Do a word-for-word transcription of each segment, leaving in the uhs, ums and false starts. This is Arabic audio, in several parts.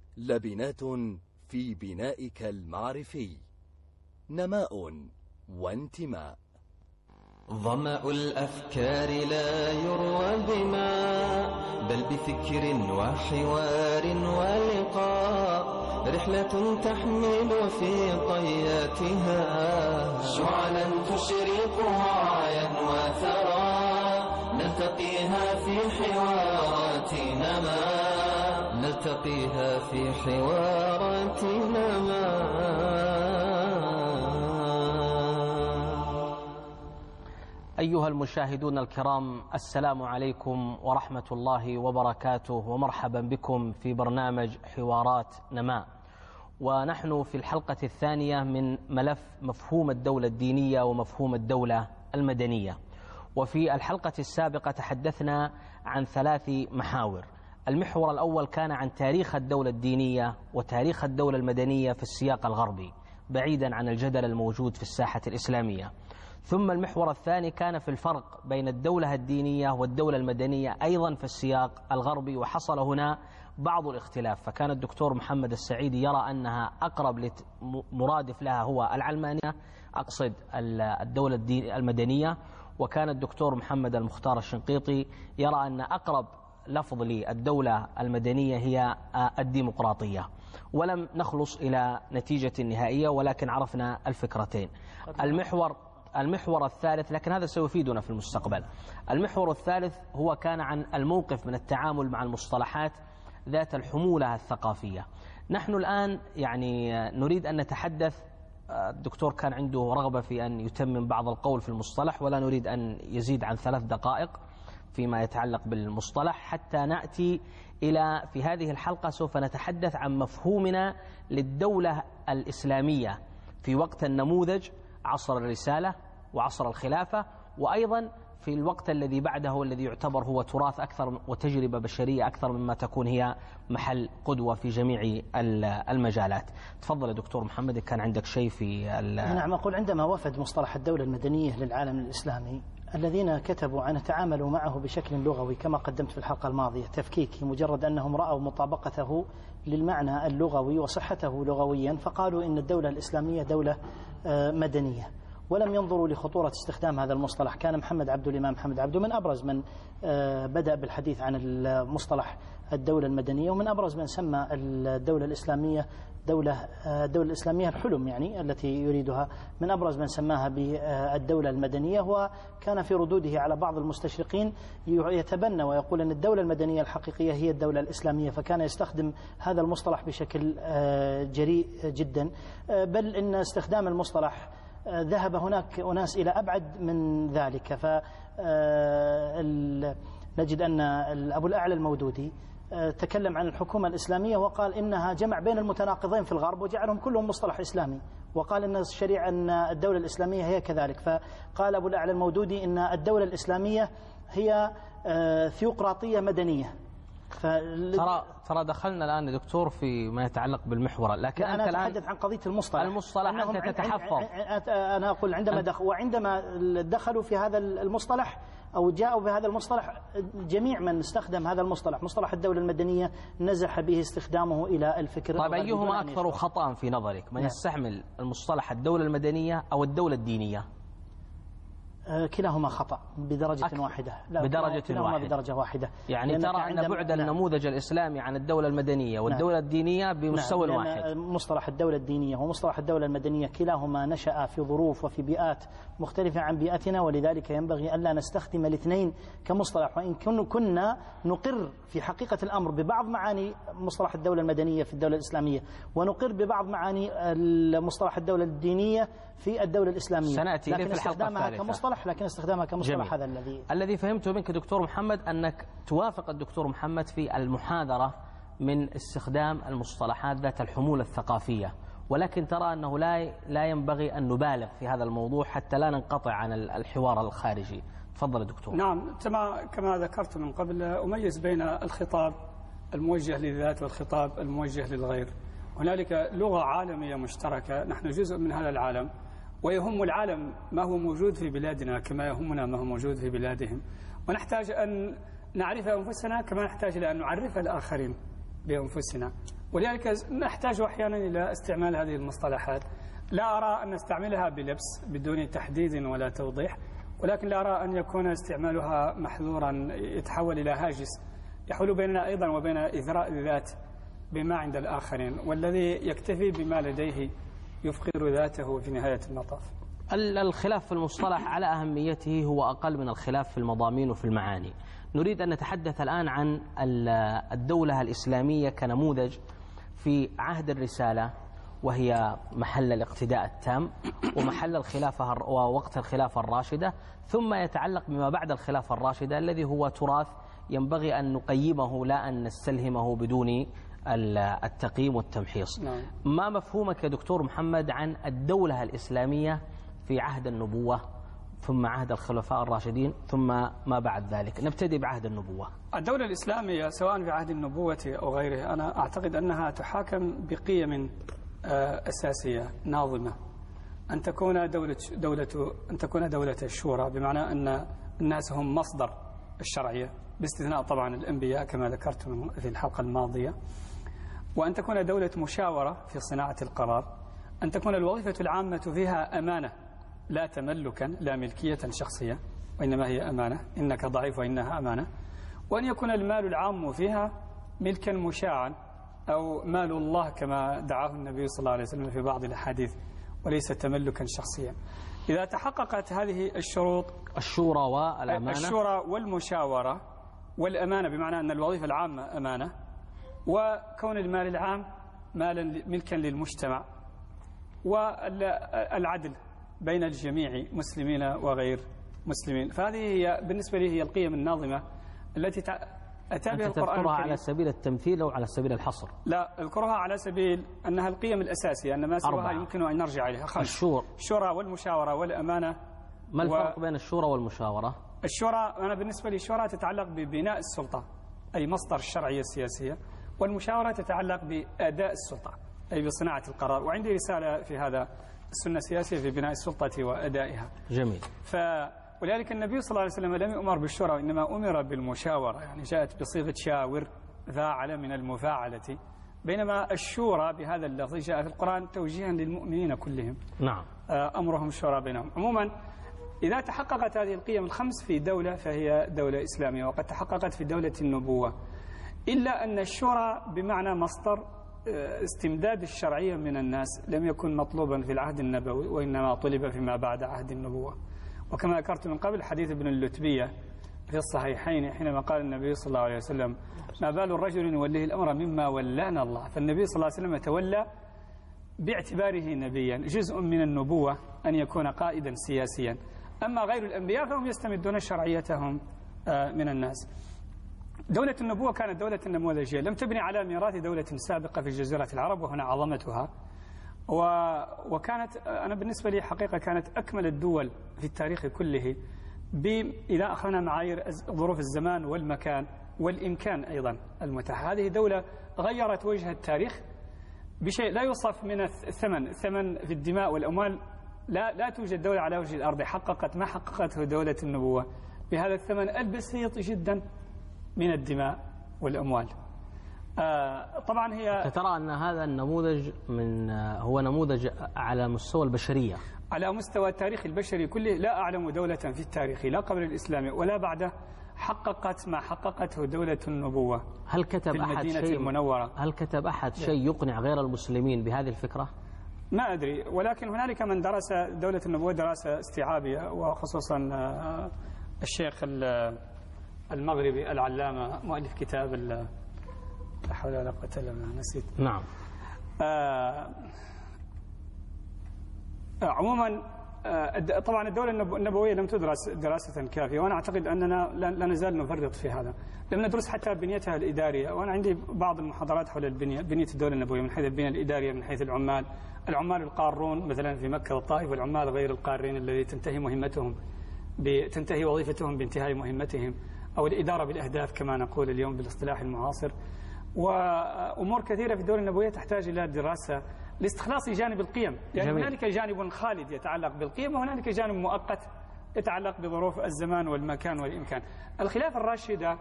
لبنات في بنائك المعرفي. نماء وانتماء. ظمأ الأفكار لا يروى بماء، بل بفكر وحوار ولقاء. رحلة تحمل في طياتها شعلا تشرق وعيا وثرى. نلتقيها في حوارات نماء، نلتقيها في حوارات نماء. أيها المشاهدون الكرام، السلام عليكم ورحمة الله وبركاته، ومرحبا بكم في برنامج حوارات نماء. ونحن في الحلقة الثانية من ملف مفهوم الدولة الدينية ومفهوم الدولة المدنية. وفي الحلقة السابقة تحدثنا عن ثلاث محاور. المحور الأول كان عن تاريخ الدولة الدينية وتاريخ الدولة المدنية في السياق الغربي، بعيدا عن الجدل الموجود في الساحة الإسلامية. ثم المحور الثاني كان في الفرق بين الدولة الدينية والدولة المدنية أيضا في السياق الغربي، وحصل هنا بعض الاختلاف. فكان الدكتور محمد السعيدي يرى أنها أقرب مرادف لها هو العلمانية، أقصد الدولة المدنية، وكان الدكتور محمد المختار الشنقيطي يرى أن أقرب لفظ للدولة المدنية هي الديمقراطية. ولم نخلص إلى نتيجة نهائية، ولكن عرفنا الفكرتين. المحور المحور الثالث، لكن هذا سيفيدنا في المستقبل. المحور الثالث هو كان عن الموقف من التعامل مع المصطلحات ذات الحمولة الثقافية. نحن الآن يعني نريد أن نتحدث، الدكتور كان عنده رغبة في أن يتمم بعض القول في المصطلح، ولا نريد أن يزيد عن ثلاث دقائق فيما يتعلق بالمصطلح، حتى نأتي إلى في هذه الحلقة سوف نتحدث عن مفهومنا للدولة الإسلامية في وقت النموذج، عصر الرسالة وعصر الخلافة، وأيضا في الوقت الذي بعده الذي يعتبر هو تراث أكثر وتجربة بشرية أكثر مما تكون هي محل قدوة في جميع المجالات. تفضل دكتور محمد، كان عندك شيء في نعم. أقول عندما وفد مصطلح الدولة المدنية للعالم الإسلامي، الذين كتبوا عنه تعاملوا معه بشكل لغوي كما قدمت في الحلقة الماضية، تفكيكي، مجرد أنهم رأوا مطابقته للمعنى اللغوي وصحته لغويا فقالوا إن الدولة الإسلامية دولة مدنية، ولم ينظروا لخطورة استخدام هذا المصطلح. كان محمد عبده الإمام محمد عبده من أبرز من بدأ بالحديث عن المصطلح الدولة المدنية، ومن أبرز من سمى الدولة الإسلامية دولة الدولة الإسلامية الحلم، يعني التي يريدها، من أبرز من سماها بالدولة المدنية. وكان في ردوده على بعض المستشرقين يتبنى ويقول أن الدولة المدنية الحقيقية هي الدولة الإسلامية، فكان يستخدم هذا المصطلح بشكل جريء جدا، بل إن استخدام المصطلح ذهب هناك أناس إلى أبعد من ذلك. فنجد أن أبو الأعلى المودودي تكلم عن الحكومة الإسلامية وقال إنها جمع بين المتناقضين في الغرب وجعلهم كلهم مصطلح إسلامي، وقال إن الشريعة أن الدولة الإسلامية هي كذلك. فقال أبو الأعلى المودودي إن الدولة الإسلامية هي ثيوقراطية مدنية. ترى ترى دخلنا الآن دكتور في ما يتعلق بالمحور، لكن أنا أنت أتحدث عن قضية المصطلح. المصطلح أنت تتحفظ. أنا أقول عندما دخل وعندما دخلوا في هذا المصطلح أو جاءوا بهذا المصطلح، جميع من استخدم هذا المصطلح مصطلح الدولة المدنية نزح به استخدامه إلى الفكر. طيب أيهما أكثر خطأ في نظرك، من يستعمل المصطلح الدولة المدنية أو الدولة الدينية؟ كلاهما خطأ بدرجة أكثر. واحدة. لا بدرجة واحدة. بدرجة واحدة. يعني ترى أن بعد النموذج الإسلامي عن الدولة المدنية والدولة نعم. الدينية بمستوى نعم. واحد. مصطلح الدولة الدينية ومصطلح الدولة المدنية كلاهما نشأ في ظروف وفي بيئات مختلفة عن بيئتنا، ولذلك ينبغي ألا نستخدم الاثنين كمصطلح، وإن كنا نقر في حقيقة الأمر ببعض معاني مصطلح الدولة المدنية في الدولة الإسلامية، ونقر ببعض معاني مصطلح الدولة الدينية في الدولة الإسلامية، سنأتي لكن استخدامها كمصطلح لكن استخدامها كمصطلح جميل. هذا الذي الذي فهمته منك دكتور محمد أنك توافق الدكتور محمد في المحاذرة من استخدام المصطلحات ذات الحمولة الثقافية، ولكن ترى أنه لا لا ينبغي أن نبالغ في هذا الموضوع حتى لا ننقطع عن الحوار الخارجي. تفضل دكتور. نعم، كما ذكرت من قبل، أميز بين الخطاب الموجه للذات والخطاب الموجه للغير. هنالك لغة عالمية مشتركة، نحن جزء من هذا العالم، ويهم العالم ما هو موجود في بلادنا كما يهمنا ما هو موجود في بلادهم، ونحتاج أن نعرف أنفسنا كما نحتاج إلى أن نعرف الآخرين بأنفسنا. ولذلك نحتاج أحيانا إلى استعمال هذه المصطلحات. لا أرى أن نستعملها بلبس بدون تحديد ولا توضيح، ولكن لا أرى أن يكون استعمالها محظورا يتحول إلى هاجس يحول بيننا أيضا وبين إثراء الذات بما عند الآخرين، والذي يكتفي بما لديه يفقر ذاته في نهاية المطاف. الخلاف في المصطلح على أهميته هو أقل من الخلاف في المضامين وفي المعاني. نريد أن نتحدث الآن عن الدولة الإسلامية كنموذج في عهد الرسالة، وهي محل الاقتداء التام ومحل الخلافة ووقت الخلافة الراشدة، ثم يتعلق بما بعد الخلافة الراشدة الذي هو تراث ينبغي أن نقيمه لا أن نستلهمه بدون التقييم والتمحيص. نعم. ما مفهومك يا دكتور محمد عن الدولة الإسلامية في عهد النبوة ثم عهد الخلفاء الراشدين ثم ما بعد ذلك؟ نبتدي بعهد النبوة. الدولة الإسلامية سواء في عهد النبوة أو غيره أنا أعتقد أنها تحاكم بقيم أساسية ناظمة، أن تكون دولة دولة أن تكون دولة الشورى، بمعنى أن الناس هم مصدر الشرعية باستثناء طبعا الأنبياء كما ذكرت في الحلقة الماضية، وأن تكون دولة مشاورة في صناعة القرار، أن تكون الوظيفة العامة فيها أمانة لا تملكا لا ملكية شخصية وإنما هي أمانة، إنك ضعيف وإنها أمانة، وأن يكون المال العام فيها ملكا مشاعا أو مال الله كما دعاه النبي صلى الله عليه وسلم في بعض الأحاديث، وليس تملكا شخصيا. إذا تحققت هذه الشروط، الشورى والأمانة، الشورى والمشاورة والأمانة، بمعنى أن الوظيفة العامة أمانة، وكون المال العام مالا ملكا للمجتمع، والعدل بين الجميع مسلمين وغير مسلمين، فهذه هي بالنسبة لي هي القيم الناظمة التي أتى بها القرآن الكريم. على سبيل التمثيل أو على سبيل الحصر؟ لا، أذكرها على سبيل أنها القيم الأساسية، أن ما سواها يمكن أن نرجع إليها. خمس: الشورى الشورى والمشاورة والأمانة. ما الفرق و... بين الشورى والمشاورة؟ الشورى أنا بالنسبة لي الشورى تتعلق ببناء السلطة أي مصدر الشرعية السياسية، والمشاورة تتعلق بأداء السلطة أي بصناعة القرار، وعندي رسالة في هذا السنة السياسية في بناء السلطة وأدائها. جميل. ف ولذلك النبي صلى الله عليه وسلم لم يؤمر بالشورى وإنما أمر بالمشاورة، يعني جاءت بصيغة شاور فاعل من المفاعلة، بينما الشورى بهذا اللفظ جاء في القرآن توجيها للمؤمنين كلهم. نعم. أمرهم شورى بينهم. عموما إذا تحققت هذه القيم الخمس في دولة فهي دولة إسلامية، وقد تحققت في دولة النبوة، إلا أن الشورى بمعنى مصدر استمداد الشرعية من الناس لم يكن مطلوبا في العهد النبوي، وإنما طلب فيما بعد عهد النبوة. وكما ذكرت من قبل حديث ابن اللتبية في الصحيحين حينما قال النبي صلى الله عليه وسلم: ما بال الرجل يوليه الأمر مما ولانا الله. فالنبي صلى الله عليه وسلم تولى باعتباره نبيا، جزء من النبوة أن يكون قائدا سياسيا، أما غير الأنبياء فهم يستمدون شرعيتهم من الناس. دولة النبوة كانت دولة نموذجية، لم تبني على ميراث دولة سابقة في جزيرة العرب، وهنا عظمتها، وكانت أنا بالنسبة لي حقيقة كانت أكمل الدول في التاريخ كله، إذا أخذنا معايير ظروف الزمان والمكان والإمكان أيضا المتاح. هذه دولة غيرت وجه التاريخ بشيء لا يوصف من الثمن، الثمن في الدماء والأموال. لا لا توجد دولة على وجه الأرض حققت ما حققته دولة النبوة بهذا الثمن البسيط جدا من الدماء والأموال. آه طبعا هي ترى أن هذا النموذج من هو نموذج على مستوى البشرية، على مستوى التاريخ البشري كله. لا أعلم دولة في التاريخ لا قبل الإسلام ولا بعده حققت ما حققته دولة النبوة. هل كتب في أحد المدينة شيء المنورة؟ هل كتب أحد شيء يقنع غير المسلمين بهذه الفكرة؟ ما أدري، ولكن هنالك من درس دولة النبوة دراسة استيعابية، وخصوصا الشيخ المغربي العلامة مؤلف كتاب لا حول ولا قوة إلا بالله نسيت. نعم. آه عموما آه طبعا الدولة النبوية لم تدرس دراسة كافية، وأنا أعتقد أننا لا نزال نفرط في هذا. لم ندرس حتى بنيتها الإدارية، وأنا عندي بعض المحاضرات حول البنية بنية الدولة النبوية من حيث البنية الإدارية، من حيث العمال العمال القارون مثلا في مكة والطائف، والعمال غير القارين الذي تنتهي مهمتهم تنتهي وظيفتهم بانتهاء مهمتهم، أو الإدارة بالأهداف كما نقول اليوم بالاصطلاح المعاصر. وأمور كثيرة في الدولة النبوية تحتاج إلى دراسة لاستخلاص جانب القيم، يعني جميل. هنالك جانب خالد يتعلق بالقيم، وهنالك جانب مؤقت يتعلق بظروف الزمان والمكان والإمكان. الخلافة الراشدة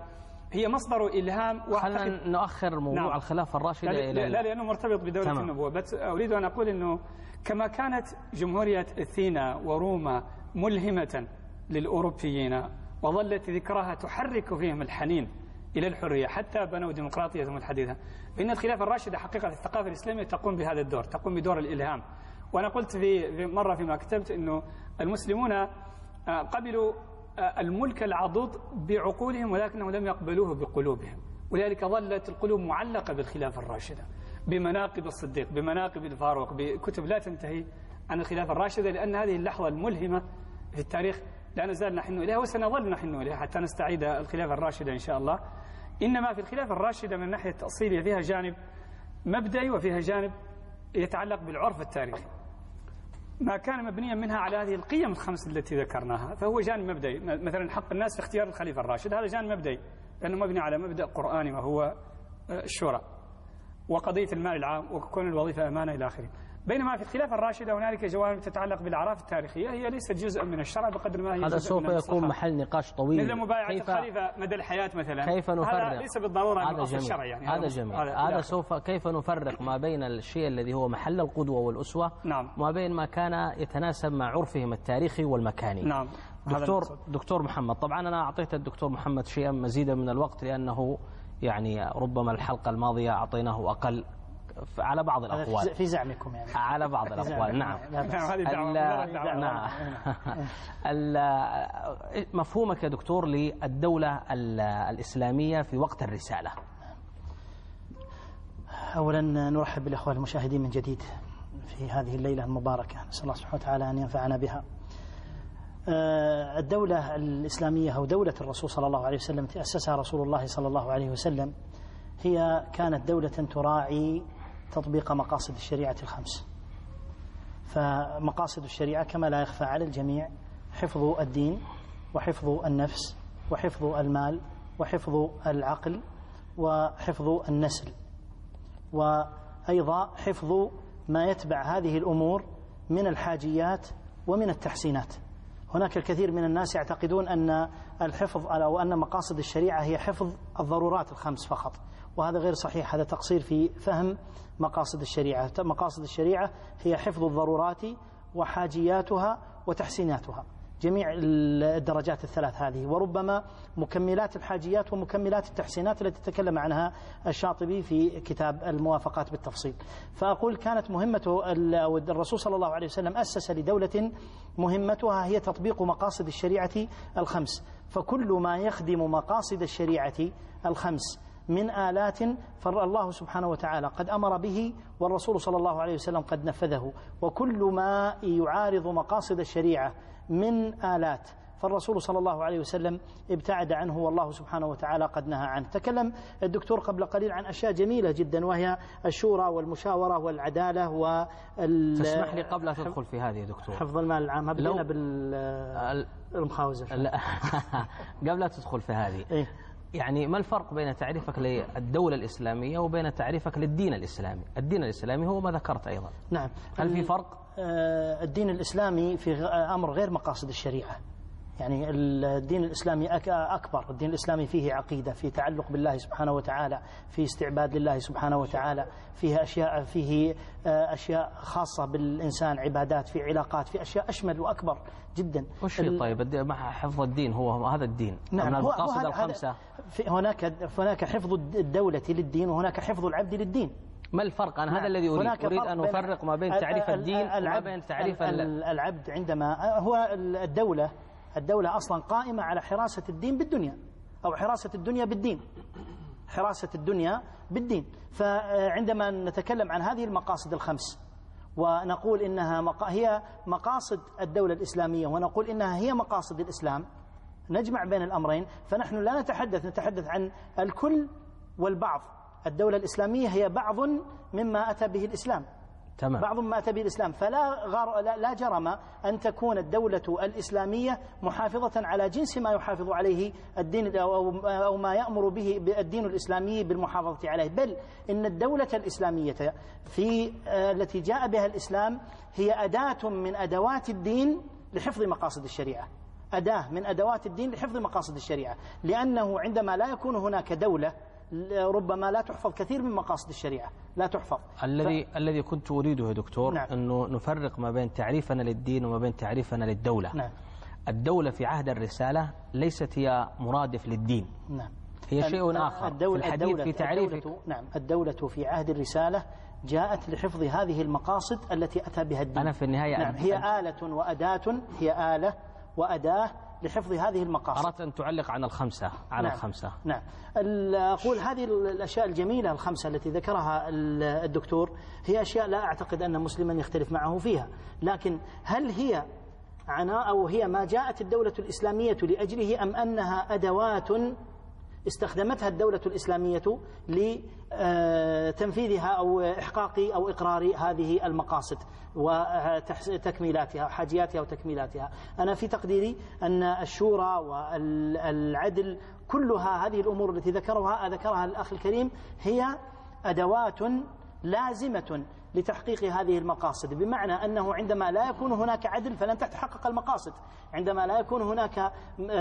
هي مصدر إلهام. خلينا نؤخر موضوع نعم. الخلافة الراشدة لا, إلى لا لأنه مرتبط بدولة تمام. النبوة. بس أريد أن أقول أنه كما كانت جمهورية أثينا وروما ملهمة للأوروبيين وظلت ذكرها تحرك فيهم الحنين إلى الحرية حتى بنوا ديمقراطيتهم الحديثة، فإن الخلافة الراشدة حقيقة الثقافة الإسلامية تقوم بهذا الدور، تقوم بدور الإلهام. وأنا قلت في مرة فيما كتبت أنه المسلمون قبلوا الملك العضوض بعقولهم ولكنهم لم يقبلوه بقلوبهم، ولذلك ظلت القلوب معلقة بالخلافة الراشدة بمناقب الصديق، بمناقب الفاروق، بكتب لا تنتهي عن الخلافة الراشدة، لأن هذه اللحظة الملهمة في التاريخ لا نزال نحن إليها وسنظل نحن إليها حتى نستعيد الخلافة الراشدة إن شاء الله. إنما في الخلافة الراشدة من ناحية التأصيلية فيها جانب مبدئي وفيها جانب يتعلق بالعرف التاريخي، ما كان مبنيا منها على هذه القيم الخمس التي ذكرناها فهو جانب مبدئي. مثلا حق الناس في اختيار الخليفة الراشد هذا جانب مبدئي لأنه مبني على مبدأ قرآني وهو الشورى وقضية المال العام وكون الوظيفة أمانة إلى آخره. بينما في الخلافة الراشدة هنالك جوانب تتعلق بالأعراف التاريخية هي ليست جزء من الشرع بقدر ما هي هذا جزء من سوف يكون محل نقاش طويل. مثل مبايعة الخليفة مدى الحياة مثلا، كيف نفرق؟ هذا ليس بالضرورة هذا جميل. الشرع يعني هذا جميل. هذا, هذا سوف كيف نفرق ما بين الشيء الذي هو محل القدوة والأسوة نعم. وما بين ما كان يتناسب مع عرفهم التاريخي والمكاني. نعم. دكتور دكتور محمد، طبعا أنا أعطيت الدكتور محمد شيئا مزيدا من الوقت لأنه يعني ربما الحلقة الماضية أعطيناه أقل على بعض الأقوال في زعمكم يعني على بعض الأقوال. نعم نعم. مفهومك يا دكتور للدولة الإسلامية في وقت الرسالة؟ أولا نرحب بالأخوة المشاهدين من جديد في هذه الليلة المباركة، نسأل الله سبحانه وتعالى أن ينفعنا بها. الدولة الإسلامية أو دولة الرسول صلى الله عليه وسلم تأسسها رسول الله صلى الله عليه وسلم هي كانت دولة تراعي تطبيق مقاصد الشريعة الخمس. فمقاصد الشريعة كما لا يخفى على الجميع حفظ الدين وحفظ النفس وحفظ المال وحفظ العقل وحفظ النسل، وأيضا حفظ ما يتبع هذه الأمور من الحاجيات ومن التحسينات. هناك الكثير من الناس يعتقدون أن الحفظ أو أن مقاصد الشريعة هي حفظ الضرورات الخمس فقط، وهذا غير صحيح، هذا تقصير في فهم مقاصد الشريعة. مقاصد الشريعة هي حفظ الضرورات وحاجياتها وتحسيناتها، جميع الدرجات الثلاث هذه، وربما مكملات الحاجيات ومكملات التحسينات التي تكلم عنها الشاطبي في كتاب الموافقات بالتفصيل. فأقول كانت مهمة الرسول صلى الله عليه وسلم أسس لدولة مهمتها هي تطبيق مقاصد الشريعة الخمس، فكل ما يخدم مقاصد الشريعة الخمس من آلات فالله سبحانه وتعالى قد أمر به والرسول صلى الله عليه وسلم قد نفذه، وكل ما يعارض مقاصد الشريعة من آلات فالرسول صلى الله عليه وسلم ابتعد عنه والله سبحانه وتعالى قد نهى عنه. تكلم الدكتور قبل قليل عن أشياء جميلة جدا وهي الشورى والمشاورة والعدالة وال... تسمح لي قبل تدخل في هذه دكتور حفظ المال العام، بدينا بالمخاوزة قبل لا تدخل في هذه إيه؟ يعني ما الفرق بين تعريفك للدولة الإسلامية وبين تعريفك للدين الإسلامي؟ الدين الإسلامي هو ما ذكرت أيضا. نعم. هل في فرق؟ الدين الإسلامي في أمر غير مقاصد الشريعة، يعني الدين الإسلامي أكبر، الدين الإسلامي فيه عقيدة، فيه تعلق بالله سبحانه وتعالى، فيه استعباد لله سبحانه وتعالى، فيه أشياء فيه أشياء خاصة بالإنسان، عبادات، في علاقات، في أشياء أشمل وأكبر جدا. وش طيب مع حفظ الدين هو هذا الدين؟ نعم. من المقاصد الخمسة هناك هناك حفظ الدولة للدين وهناك حفظ العبد للدين. ما الفرق؟ أنا هذا الذي أريد أريد أن أفرق ما بين تعريف الدين وما بين تعريف العبد. عندما هو الدولة الدولة أصلا قائمة على حراسة الدين بالدنيا أو حراسة الدنيا بالدين، حراسة الدنيا بالدين. فعندما نتكلم عن هذه المقاصد الخمس ونقول إنها هي مقاصد الدولة الإسلامية ونقول إنها هي مقاصد الإسلام، نجمع بين الأمرين، فنحن لا نتحدث نتحدث عن الكل والبعض. الدولة الإسلامية هي بعض مما أتى به الإسلام، تمام. بعض ما أتى به الإسلام، فلا غار لا جرم أن تكون الدولة الإسلامية محافظة على جنس ما يحافظ عليه الدين أو ما يأمر به الدين الإسلامي بالمحافظة عليه، بل إن الدولة الإسلامية في التي جاء بها الإسلام هي أداة من أدوات الدين لحفظ مقاصد الشريعة. أداة من أدوات الدين لحفظ مقاصد الشريعة، لأنه عندما لا يكون هناك دولة ربما لا تحفظ كثير من مقاصد الشريعة، لا تحفظ. الذي ف... الذي كنت أريده يا دكتور نعم. أنه نفرق ما بين تعريفنا للدين وما بين تعريفنا للدولة. نعم. الدولة في عهد الرسالة ليست هي مرادف للدين. نعم. هي شيء آخر. الدولة في الحديث الدولة في تعريف الدولة نعم الدولة في عهد الرسالة جاءت لحفظ هذه المقاصد التي أتى بها الدين. أنا في النهاية نعم هي آلة وأداة، هي آلة وأداة لحفظ هذه المقاصد. أردت أن تعلق عن الخمسة على نعم. الخمسة. نعم. أقول هذه الأشياء الجميلة الخمسة التي ذكرها الدكتور هي أشياء لا أعتقد أن مسلما يختلف معه فيها، لكن هل هي عناء أو هي ما جاءت الدولة الإسلامية لأجله، أم أنها أدوات استخدمتها الدولة الإسلامية لتنفيذها أو إحقاق أو إقرار هذه المقاصد وتكميلاتها، حاجياتها وتكميلاتها؟ أنا في تقديري أن الشورى والعدل كلها هذه الأمور التي ذكرها ذكرها الأخ الكريم هي أدوات لازمة لتحقيق هذه المقاصد، بمعنى أنه عندما لا يكون هناك عدل فلن تتحقق المقاصد، عندما لا يكون هناك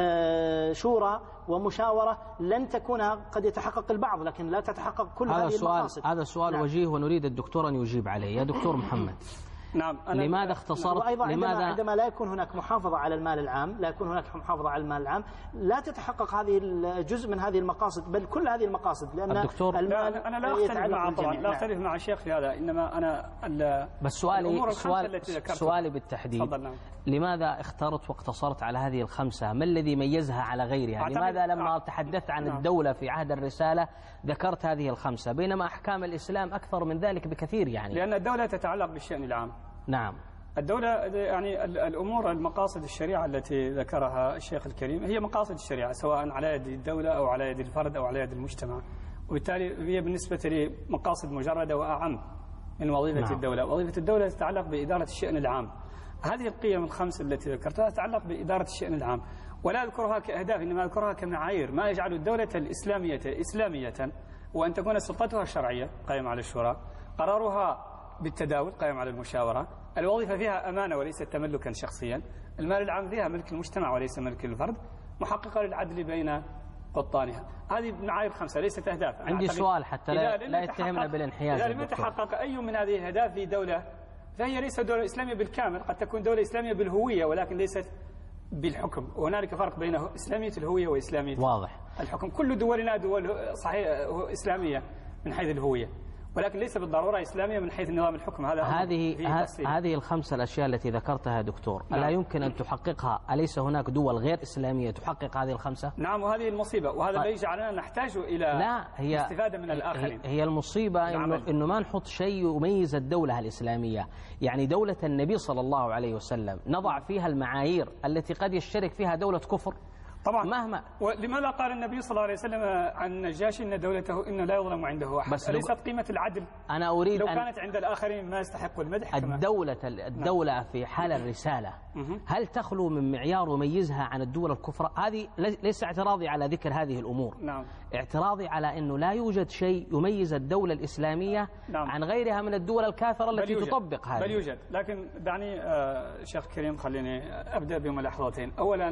شورى ومشاورة لن تكون، قد يتحقق البعض لكن لا تتحقق كل هذه المقاصد. هذا سؤال نعم. وجيه ونريد الدكتور أن يجيب عليه. يا دكتور محمد نعم أنا لماذا اختصرت؟ وأيضا لماذا عندما, عندما لا يكون هناك محافظة على المال العام، لا يكون هناك محافظة على المال العام، لا تتحقق هذه الجزء من هذه المقاصد، بل كل هذه المقاصد، لأن الدكتور المال لا أنا لا أختلف مع طبعا لا أختلف مع الشيخ في هذا، إنما أنا بس سؤالي سؤال سؤالي بالتحديد نعم. لماذا اخترت واقتصرت على هذه الخمسة؟ ما الذي ميزها على غيرها؟ لماذا لما تحدثت عن نعم. الدولة في عهد الرسالة ذكرت هذه الخمسة بينما أحكام الإسلام أكثر من ذلك بكثير؟ يعني لأن الدولة تتعلق بالشأن العام. نعم. الدولة يعني الأمور المقاصد الشريعة التي ذكرها الشيخ الكريم هي مقاصد الشريعة، سواء على يد الدولة أو على يد الفرد أو على يد المجتمع، وبالتالي هي بالنسبة لي مقاصد مجردة وأعم من وظيفة نعم. الدولة. وظيفة الدولة تتعلق بإدارة الشأن العام. هذه القيم الخمس التي ذكرتها تتعلق بإدارة الشأن العام، ولا أذكرها كأهداف إنما أذكرها كمعايير، ما يجعل الدولة الإسلامية إسلامية، وأن تكون سلطتها الشرعية قائمة على الشورى، قرارها بالتداول قائم على المشاورة، الوظيفة فيها أمانة وليست تملكا شخصيا، المال العام فيها ملك المجتمع وليس ملك الفرد، محققة للعدل بين قطانها. هذه معايير خمسة ليست أهداف. عندي سؤال حتى لا, لا يتهمنا بالانحياز. إذا لم يتحقق أي من هذه الأهداف في دولة فهي ليست دولة إسلامية بالكامل، قد تكون دولة إسلامية بالهوية ولكن ليست بالحكم، وهنالك فرق بين إسلامية الهوية وإسلامية واضح الحكم. كل دولنا دول صحيح إسلامية من حيث الهوية، ولكن ليس بالضرورة إسلامية من حيث نظام الحكم. هذا هذه هذه الخمسة الأشياء التي ذكرتها يا دكتور نعم. ألا يمكن أن تحققها؟ أليس هناك دول غير إسلامية تحقق هذه الخمسة؟ نعم، وهذه المصيبة، وهذا لا يجعلنا نحتاج إلى لا هي الاستفادة من الآخرين. هي المصيبة إنه, إنه ما نحط شيء يميز الدولة الإسلامية. يعني دولة النبي صلى الله عليه وسلم نضع فيها المعايير التي قد يشترك فيها دولة كفر طبعا مهما. ولماذا قال النبي صلى الله عليه وسلم عن النجاشي إن دولته إن لا يظلم عنده أحد؟ أليست قيمة العدل؟ أنا أريد لو أن كانت عند الآخرين ما يستحق المدح. الدولة الدولة نعم. في حال الرسالة هل تخلو من معيار يميزها عن الدول الكفرى؟ هذه ليس اعتراضي على ذكر هذه الأمور نعم. اعتراضي على أنه لا يوجد شيء يميز الدولة الإسلامية نعم. عن غيرها من الدول الكافرة التي بل تطبق هذا. بل يوجد، لكن دعني آه شيخ كريم خليني أبدأ بملاحظتين. أولا،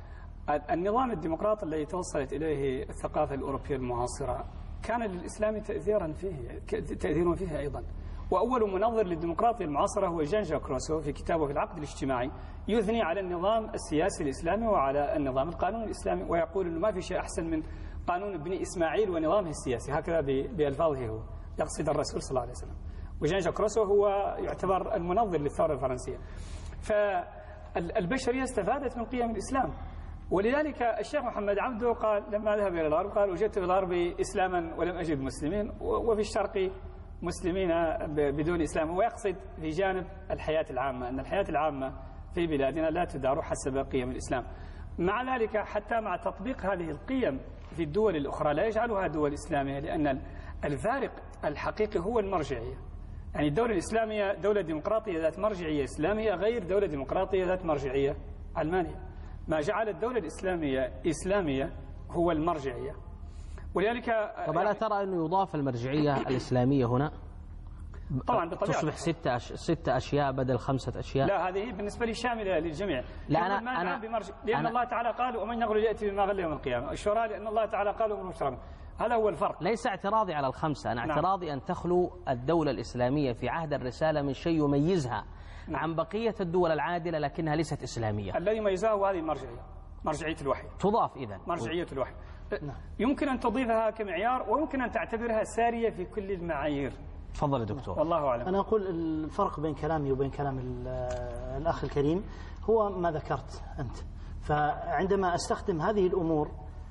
النظام الديمقراطي الذي توصلت إليه الثقافة الأوروبية المعاصرة كان للإسلام تأثيرا فيه تأثير فيه أيضا، وأول منظر للديمقراطية المعاصرة هو جان جاك روسو في كتابه في العقد الاجتماعي، يثني على النظام السياسي الإسلامي وعلى النظام القانوني الإسلامي، ويقول أنه ما في شيء أحسن من قانون ابن إسماعيل ونظامه السياسي، هكذا بألفاظه هو يقصد الرسول صلى الله عليه وسلم. وجان جاك روسو هو يعتبر المنظر للثورة الفرنسية. فالبشرية استفادت من قيم الإسلام، ولذلك الشيخ محمد عبده قال لما ذهب إلى الغرب قال وجدت في الغرب إسلاما ولم أجد مسلمين، وفي الشرق مسلمين بدون إسلام. هو يقصد في جانب الحياة العامة أن الحياة العامة في بلادنا لا تدار حسب قيم الإسلام. مع ذلك حتى مع تطبيق هذه القيم في الدول الأخرى لا يجعلها دول إسلامية، لأن الفارق الحقيقي هو المرجعية. يعني الدولة الإسلامية دولة ديمقراطية ذات مرجعية إسلامية غير دولة ديمقراطية ذات مرجعية علمانية. ما جعل الدولة الإسلامية إسلامية هو المرجعية. ولذلك طب ألا ترى أنه يضاف المرجعية الإسلامية هنا؟ طبعا بطبيعة تصبح ستة أش... ستة أشياء بدل خمسة أشياء. لا هذه بالنسبة لي شاملة للجميع. لا أنا أنا بمرج... لأن أنا الله تعالى قال ومن يغل يأتي بما غل يوم القيامة. الشورى لأن الله تعالى قال ومن مشرب. هذا هو الفرق. ليس اعتراضي على الخمسة، أنا نعم. اعتراضي أن تخلو الدولة الإسلامية في عهد الرسالة من شيء يميزها نعم. عن بقية الدول العادلة لكنها ليست إسلامية. الذي يميزها هذه المرجعية، مرجعية الوحي. تضاف إذن مرجعية الوحي. يمكن أن تضيفها كمعيار ويمكن أن تعتبرها سارية في كل المعايير. تفضل يا دكتور. والله أعلم. أنا أقول الفرق بين كلامي وبين كلام الأخ الكريم هو ما ذكرت أنت. فعندما أستخدم هذه الأمور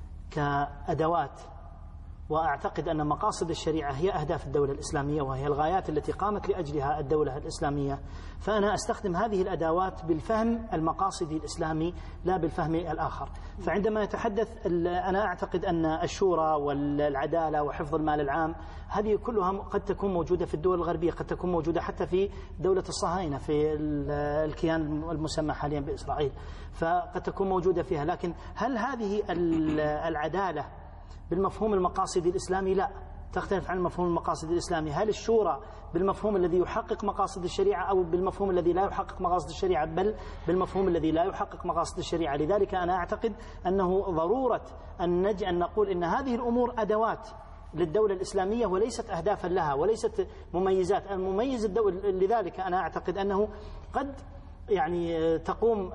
كأدوات وأعتقد أن مقاصد الشريعة هي أهداف الدولة الإسلامية وهي الغايات التي قامت لأجلها الدولة الإسلامية، فأنا أستخدم هذه الأدوات بالفهم المقاصدي الإسلامي لا بالفهم الآخر. فعندما يتحدث أنا أعتقد أن الشورى والعدالة وحفظ المال العام هذه كلها قد تكون موجودة في الدول الغربية، قد تكون موجودة حتى في دولة الصهاينة في الكيان المسمى حاليا بإسرائيل، فقد تكون موجودة فيها. لكن هل هذه العدالة بالمفهوم المقاصدي الإسلامي؟ لا، تختلف عن المفهوم المقاصدي الإسلامي. هل الشورى بالمفهوم الذي يحقق مقاصد الشريعة أو بالمفهوم الذي لا يحقق مقاصد الشريعة؟ بل بالمفهوم الذي لا يحقق مقاصد الشريعة. لذلك أنا أعتقد أنه ضرورة أن نجي أن نقول إن هذه الأمور أدوات للدولة الإسلامية وليست أهدافا لها وليست مميزات. المميز الدولة، لذلك أنا أعتقد أنه قد يعني تقوم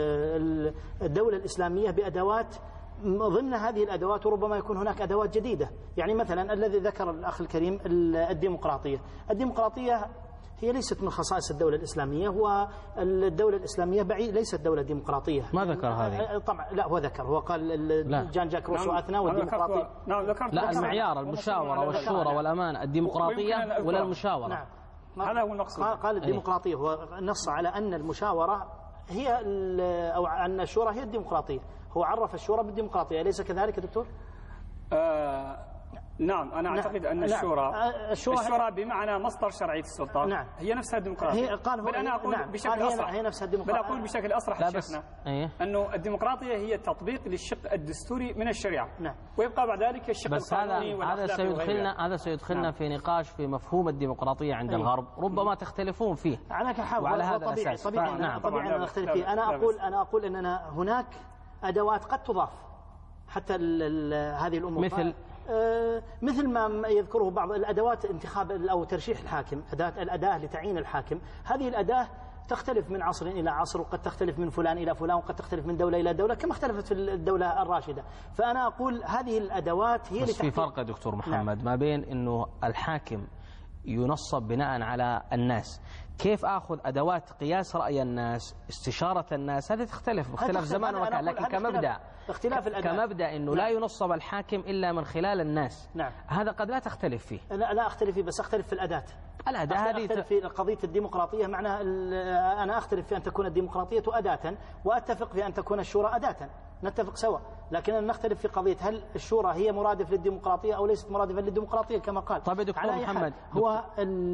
الدولة الإسلامية بأدوات ضمن هذه الأدوات، وربما يكون هناك أدوات جديدة. يعني مثلا الذي ذكر الأخ الكريم الديمقراطية. الديمقراطية هي ليست من خصائص الدولة الإسلامية، والدولة الإسلامية بعيد ليست دولة ديمقراطية. ما ذكر هذه؟ طبعا لا، هو ذكر، هو قال جان جاك روسو أثنى والديمقراطية. نعم ذكرت. لا، المعيار المشاورة والشورى والأمان، الديمقراطية ولا المشاورة؟ نعم هذا هو المقصود. قال الديمقراطية، هو نص على أن المشاورة هي أو أن الشورى هي الديمقراطية. هو عرف الشورى بالديمقراطية، أليس كذلك يا دكتور؟ آه نعم أنا أعتقد أن الشورى الشورى, الشورى بمعنى مصدر شرعية السلطة. نعم. هي نفسها الديمقراطية. هي قال هو بل أنا أقول نعم. بشكل أصرح هي نفسها الديمقراطية. بل أقول بشكل أصرح شيخنا أيه؟ أنه الديمقراطية هي تطبيق للشق الدستوري من الشريعة. نعم. ويبقى بعد ذلك الشق القانوني والأخلاقي. هذا سيدخلنا هذا سيدخلنا نعم. في نقاش في مفهوم الديمقراطية عند أيه؟ الغرب، ربما تختلفون فيه. على كحول وعلى هذا طبيعي الأساس. طبيعي نعم. نعم. طبيعي أن نختلف فيه. أنا أقول أنا أقول أننا هناك أدوات قد تضاف حتى هذه الأمور، مثل آه مثل ما يذكره بعض الأدوات، انتخاب أو ترشيح الحاكم، أداة الأداة لتعيين الحاكم. هذه الأداة تختلف من عصر إلى عصر، وقد تختلف من فلان إلى فلان، وقد تختلف من دولة إلى دولة كما اختلفت في الدولة الراشدة. فأنا أقول هذه الأدوات هي بس في فرق يا دكتور محمد نعم. ما بين أنه الحاكم ينصب بناء على الناس، كيف أخذ أدوات قياس رأي الناس، استشارة الناس، هذه تختلف باختلاف زمان ومكان، لكن كمبدأ اختلاف الأداء. كمبدأ أنه نعم. لا ينصب الحاكم إلا من خلال الناس. نعم. هذا قد لا تختلف فيه. لا, لا أختلف فيه، بس أختلف في الأداة. الأداة هذه أختلف في قضية الديمقراطية، معناها أنا أختلف في أن تكون الديمقراطية أداة، وأتفق في أن تكون الشورى أداة، نتفق سوا. لكننا نختلف في قضية هل الشورى هي مرادف للديمقراطية أو ليست مرادفة للديمقراطية كما قال. طيب دكتور محمد، هو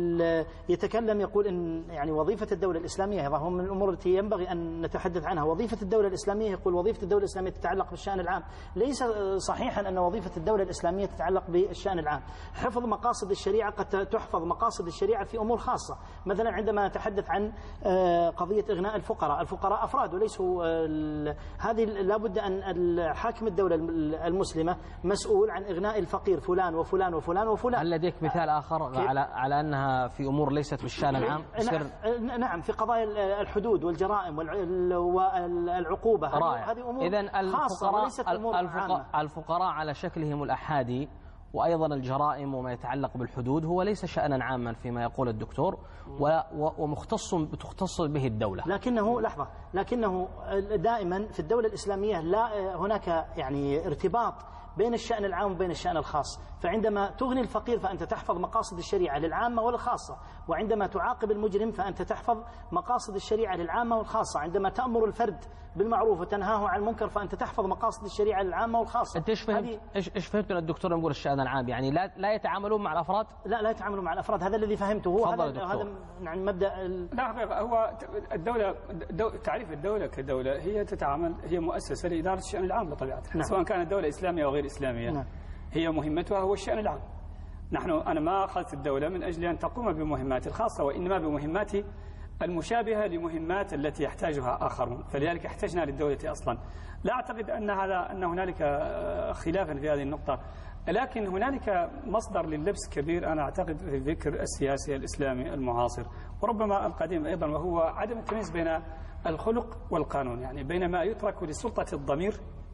يتكلم يقول إن يعني وظيفة الدولة الإسلامية، هذا هو من الأمور التي ينبغي أن نتحدث عنها. وظيفة الدولة الإسلامية، يقول وظيفة الدولة الإسلامية تتعلق بالشأن العام. ليس صحيحا أن وظيفة الدولة الإسلامية تتعلق بالشأن العام. حفظ مقاصد الشريعة قد تحفظ مقاصد الشريعة في أمور خاصة. مثلا عندما نتحدث عن قضية إغناء الفقراء، الفقراء أفراد وليسوا هذه، لابد أن حاكم الدولة المسلمة مسؤول عن إغناء الفقير فلان وفلان وفلان وفلان. هل لديك مثال آخر على على أنها في أمور ليست بالشأن العام؟ نعم، في قضايا الحدود والجرائم والعقوبة، هذه أمور إذن خاصة وليست أمور عامة. الفقراء على شكلهم الأحادي، وأيضا الجرائم وما يتعلق بالحدود هو ليس شأنا عاما فيما يقول الدكتور، ومختص تختص به الدولة. لكنه لحظة، لكنه دائما في الدولة الإسلامية لا هناك يعني ارتباط بين الشأن العام وبين الشأن الخاص. فعندما تغني الفقير فأنت تحفظ مقاصد الشريعة للعامة والخاصة، وعندما تعاقب المجرم فأنت تحفظ مقاصد الشريعة للعامة والخاصة. عندما تأمر الفرد بالمعروف وتنهاه عن المنكر فأنت تحفظ مقاصد الشريعة للعامة والخاصة. أنت إيش فهمت؟ إيش إيش فهمت من الدكتور يقول الشأن العام؟ يعني لا لا يتعاملون مع الأفراد؟ لا لا يتعاملون مع الأفراد، هذا الذي فهمته. هو هذا هذا يعني مبدأ ال... لا حقيقة هو الدولة دو... تعريف الدولة كدولة هي تتعامل، هي مؤسسة لإدارة الشأن العام بطبيعتها. نعم. سواء كانت دولة إسلامية أو غير إسلامية. نعم. هي مهمتها هو الشأن العام. نحن أنا ما أخذت الدولة من أجل أن تقوم بمهماتي الخاصة، وإنما بمهماتي المشابهة لمهمات التي يحتاجها آخرون، فلذلك احتجنا للدولة أصلا. لا أعتقد أن هذا أن هنالك خلافا في هذه النقطة، لكن هنالك مصدر لللبس كبير أنا أعتقد في الفكر السياسي الإسلامي المعاصر وربما القديم أيضا، وهو عدم التمييز بين الخلق والقانون، يعني بين ما يترك لسلطة الضمير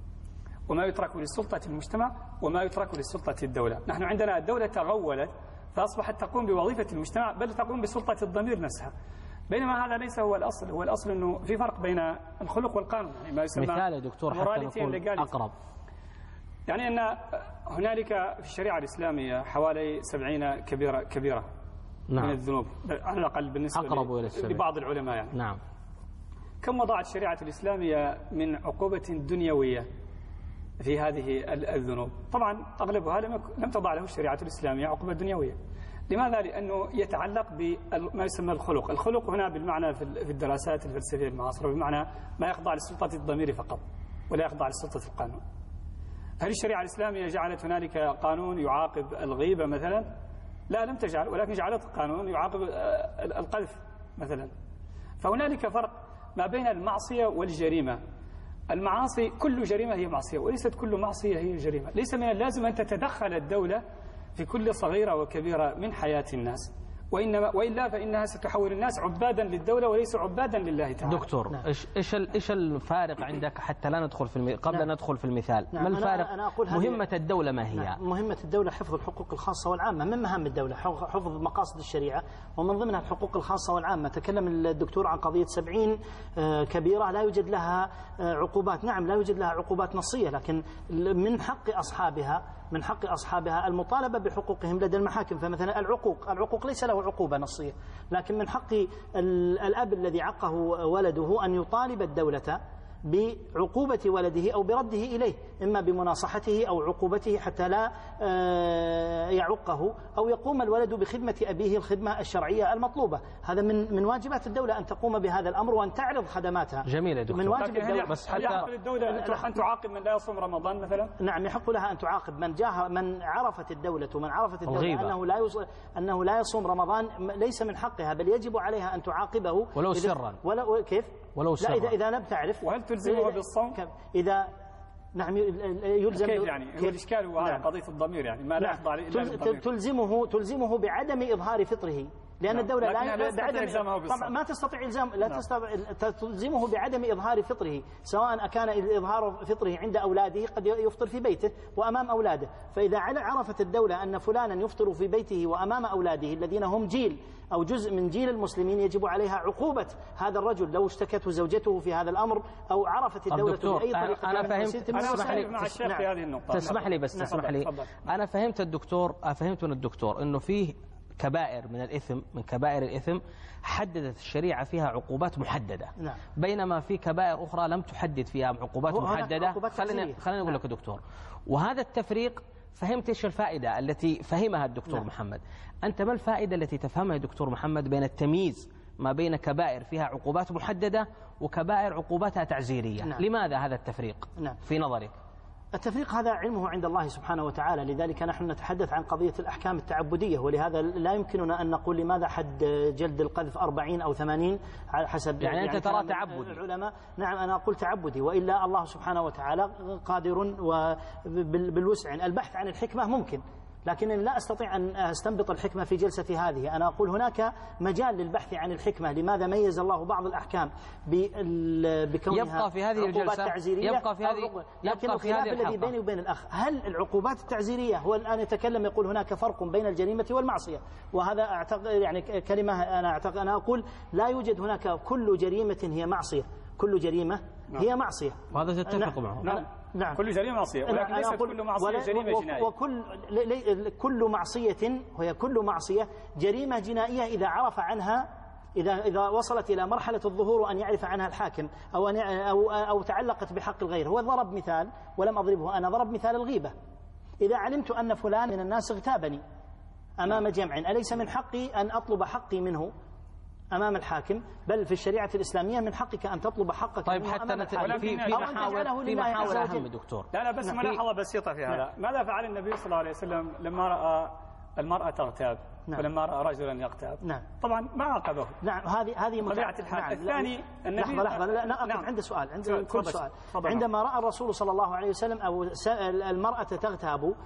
وما يترك لسلطة المجتمع وما يترك لسلطة الدولة. نحن عندنا الدولة تغولت فأصبحت تقوم بوظيفة المجتمع بل تقوم بسلطة الضمير نفسها، بينما هذا ليس هو الأصل. هو الأصل أنه في فرق بين الخلق والقانون، يعني ما يسمى مثال يا دكتور حتى نكون أقرب. يعني أن هنالك في الشريعة الإسلامية حوالي سبعين كبيرة كبيرة نعم. من الذنوب على الأقل بالنسبة لبعض العلماء يعني. نعم. كم وضعت الشريعة الإسلامية من عقوبة دنيوية في هذه الذنوب؟ طبعا أغلبها لم تضع له الشريعة الإسلامية عقوبة دنيوية. لماذا؟ لأنه يتعلق بما يسمى الخلق. الخلق هنا بالمعنى في الدراسات الفلسفية المعاصرة بمعنى ما يخضع لسلطة الضمير فقط ولا يخضع لسلطة القانون. هل الشريعة الإسلامية جعلت هنالك قانون يعاقب الغيبة مثلا؟ لا، لم تجعل، ولكن جعلت قانون يعاقب القذف مثلا. فهنالك فرق ما بين المعصية والجريمة. المعاصي كل جريمة هي معصية، وليست كل معصية هي جريمة. ليس من اللازم أن تتدخل الدولة في كل صغيرة وكبيرة من حياة الناس، وإنما وإلا فإنها ستحول الناس عبادا للدولة وليس عبادا لله تعالى. دكتور نعم. ايش ايش ايش الفارق عندك حتى لا ندخل في الم... قبل نعم. ندخل في المثال نعم. ما الفارق؟ أنا أقول مهمة الدولة ما هي؟ نعم. مهمة الدولة حفظ الحقوق الخاصة والعامة، من مهام الدولة حفظ مقاصد الشريعة ومن ضمنها الحقوق الخاصة والعامة. تكلم الدكتور عن قضية سبعين كبيرة لا يوجد لها عقوبات. نعم لا يوجد لها عقوبات نصية، لكن من حق أصحابها من حق أصحابها المطالبة بحقوقهم لدى المحاكم. فمثلا العقوق العقوق ليس له عقوبة نصية، لكن من حق الأب الذي عقه ولده أن يطالب الدولة بعقوبة ولده أو برده إليه، إما بمناصحته أو عقوبته حتى لا يعقه، أو يقوم الولد بخدمة أبيه الخدمة الشرعية المطلوبة. هذا من من واجبات الدولة أن تقوم بهذا الأمر وأن تعرض خدماتها. جميل يا دكتور. من واجب الدولة بس حتى يحق للدولة أن تعاقب من لا يصوم رمضان مثلا؟ نعم يحق لها أن تعاقب من جاه من عرفت الدولة ومن عرفت الدولة الغيبة. أنه لا يص... أنه لا يصوم رمضان، ليس من حقها بل يجب عليها أن تعاقبه ولو سرا. ولو كيف؟ ولو سرا. لا إذا إذا لم تعرف. وهل تلزمه بالصوم؟ إذا نعم يلزم. كيف يعني؟ هو الإشكال هو نعم. قضية الضمير، يعني ما لا يخضع نعم. تلزمه تلزمه بعدم إظهار فطره، لأن نعم. الدولة لا, لا بعدم طبعا ما تستطيع إلزام لا نعم. تستطيع تلزمه بعدم إظهار فطره، سواء كان إظهار فطره عند أولاده قد يفطر في بيته وأمام أولاده. فإذا عرفت الدولة أن فلانا يفطر في بيته وأمام أولاده الذين هم جيل أو جزء من جيل المسلمين، يجب عليها عقوبة هذا الرجل لو اشتكته زوجته في هذا الأمر أو عرفت الدولة بأي طريقة. أنا فهمت. تسمح لي مع الشيخ في هذه النقطة. تسمح لي بس تسمح لي. أنا فهمت الدكتور فهمت من الدكتور إنه فيه كبائر من الإثم من كبائر الإثم حددت الشريعة فيها عقوبات محددة، نعم. بينما في كبائر أخرى لم تحدد فيها عقوبات محددة. خليني خليني أقول لك دكتور، وهذا التفريق فهمت إيش الفائدة التي فهمها الدكتور نعم. محمد، أنت ما الفائدة التي تفهمها دكتور محمد بين التمييز ما بين كبائر فيها عقوبات محددة وكبائر عقوباتها تعزيرية؟ نعم. لماذا هذا التفريق نعم. في نظرك؟ التفريق هذا علمه عند الله سبحانه وتعالى، لذلك نحن نتحدث عن قضية الأحكام التعبدية، ولهذا لا يمكننا أن نقول لماذا حد جلد القذف أربعين أو ثمانين على حسب يعني, يعني أنت ترى تعبدي. العلماء نعم أنا أقول تعبدي، وإلا الله سبحانه وتعالى قادر وبالوسع. البحث عن الحكمة ممكن، لكن لا أستطيع أن أستنبط الحكمة في جلسة هذه. أنا أقول هناك مجال للبحث عن الحكمة، لماذا ميز الله بعض الأحكام بكونها يبقى في هذه الجلسة تعزيرية يبقى في هذه لكن الخلاف الذي بيني وبين الأخ، هل العقوبات التعزيرية، هو الآن يتكلم يقول هناك فرق بين الجريمة والمعصية، وهذا أعتقد يعني كلمة أنا أعتقد أنا أقول لا يوجد هناك كل جريمة هي معصية، كل جريمة هي معصية، وهذا تتفق معه. نعم. نعم. كل جريمة معصية، ولكن ليست كل معصية جريمة جنائية. وكل كل معصية وهي كل معصية جريمة جنائية إذا عرف عنها، إذا إذا وصلت إلى مرحلة الظهور وأن يعرف عنها الحاكم أو أن أو أو تعلقت بحق الغير. هو ضرب مثال ولم أضربه أنا، ضرب مثال الغيبة. إذا علمت أن فلان من الناس اغتابني أمام جمع، أليس من حقي أن أطلب حقي منه أمام الحاكم؟ بل في الشريعة الإسلامية من حقك أن تطلب حقك. طيب حتى في في محاولة في محاولة أهم دكتور. لا لا بس ملاحظة بسيطة في هذا. ماذا فعل النبي صلى الله عليه وسلم لما رأى المرأة تغتاب نعم. ولما رأى رجلا يغتاب نعم. طبعا ما عاقبه. نعم هذه هذه طبيعة الحال. نعم. الثاني النبي لحظة لحظة لا نقف نعم. عند سؤال عند كل سؤال. عندما رأى الرسول صلى الله عليه وسلم أو المرأة تغتاب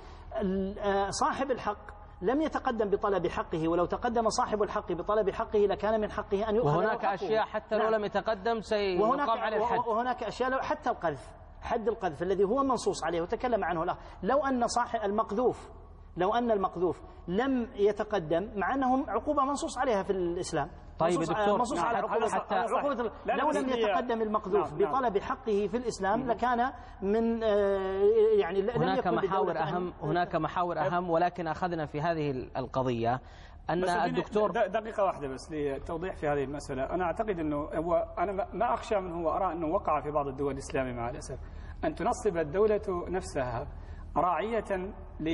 صاحب الحق لم يتقدم بطلب حقه، ولو تقدم صاحب الحق بطلب حقه لكان من حقه أن يؤخذ. وهناك أشياء حتى لو نعم. لم يتقدم سيقام عليه الحد. وهناك أشياء حتى القذف، حد القذف الذي هو منصوص عليه وتكلم عنه له. لو أن صاحب المقذوف لو أن المقذوف لم يتقدم، مع أنهم عقوبة منصوص عليها في الإسلام. طيب دكتور منصوص على عقوبة حتى عقوبة لو لم يتقدم المقذوف نعم. بطلب حقه في الإسلام نعم. لكان من يعني هناك محاور أهم هناك محاور أهم ولكن أخذنا في هذه القضية أن الدكتور دقيقة واحدة بس للتوضيح في هذه المسألة. أنا أعتقد أنه هو أنا ما أخشى منه وأرى أنه وقع في بعض الدول الإسلامية مع الأسف أن تنصب الدولة نفسها راعية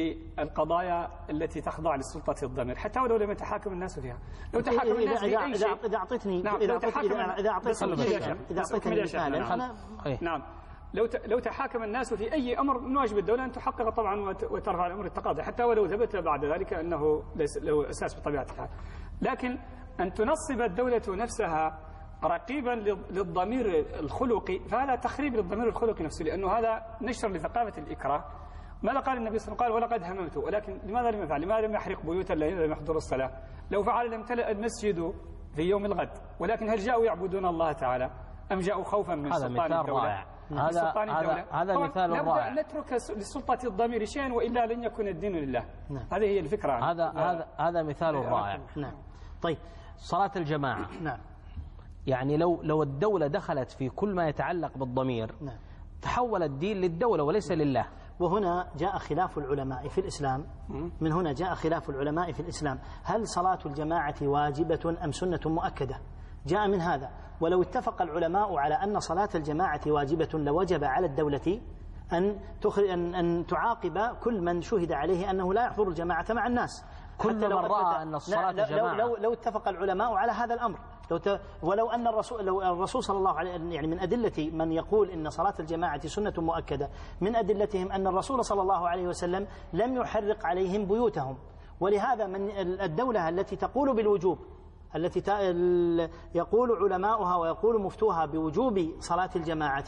للقضايا التي تخضع للسلطة الضمير حتى ولو لم يتحاكم الناس فيها. لو تحاكم الناس في أي شيء إذا أعطيتني نعم. إذا أعطيتني إذا أعطيتني إذا أعطيتني مثالا نعم لو لو تحاكم الناس في أي أمر من واجب الدولة أن تحقق طبعا وترفع الأمر التقاضي حتى ولو ثبت بعد ذلك أنه ليس له أساس بطبيعة الحال. لكن أن تنصب الدولة نفسها رقيبا للضمير الخلقي فهذا تخريب للضمير الخلقي نفسه، لأنه هذا نشر لثقافة الإكراه. ماذا قال النبي صلى الله عليه وسلم؟ قال ولقد هممت، ولكن لماذا لم يفعل؟ لماذا لم يحرق بيوت الذين لم يحضروا الصلاة؟ لو فعل لامتلأ المسجد في يوم الغد. ولكن هل جاءوا يعبدون الله تعالى أم جاءوا خوفا من سلطان الدولة؟ هذا هذا هذا مثال رائع. نترك للسلطة الضمير شيئا وإلا لن يكون الدين لله. نعم. هذه هي الفكرة. هذا هذا هذا مثال رائع. نعم. طيب صلاة الجماعة. نعم. يعني لو لو الدولة دخلت في كل ما يتعلق بالضمير نعم. تحول الدين للدولة وليس لله. وهنا جاء خلاف العلماء في الإسلام. من هنا جاء خلاف العلماء في الإسلام، هل صلاة الجماعة واجبة أم سنة مؤكدة؟ جاء من هذا. ولو اتفق العلماء على أن صلاة الجماعة واجبة لوجب على الدولة أن أن أن تعاقب كل من شهد عليه أنه لا يحضر الجماعة مع الناس. كل من رأى أن الصلاة جماعة. لو, لو, لو اتفق العلماء على هذا الأمر، لو ت... ولو أن الرسول لو الرسول صلى الله عليه يعني من أدلة من يقول إن صلاة الجماعة سنة مؤكدة، من أدلتهم أن الرسول صلى الله عليه وسلم لم يحرق عليهم بيوتهم. ولهذا من الدولة التي تقول بالوجوب، التي يقول علماؤها ويقول مفتوها بوجوب صلاة الجماعة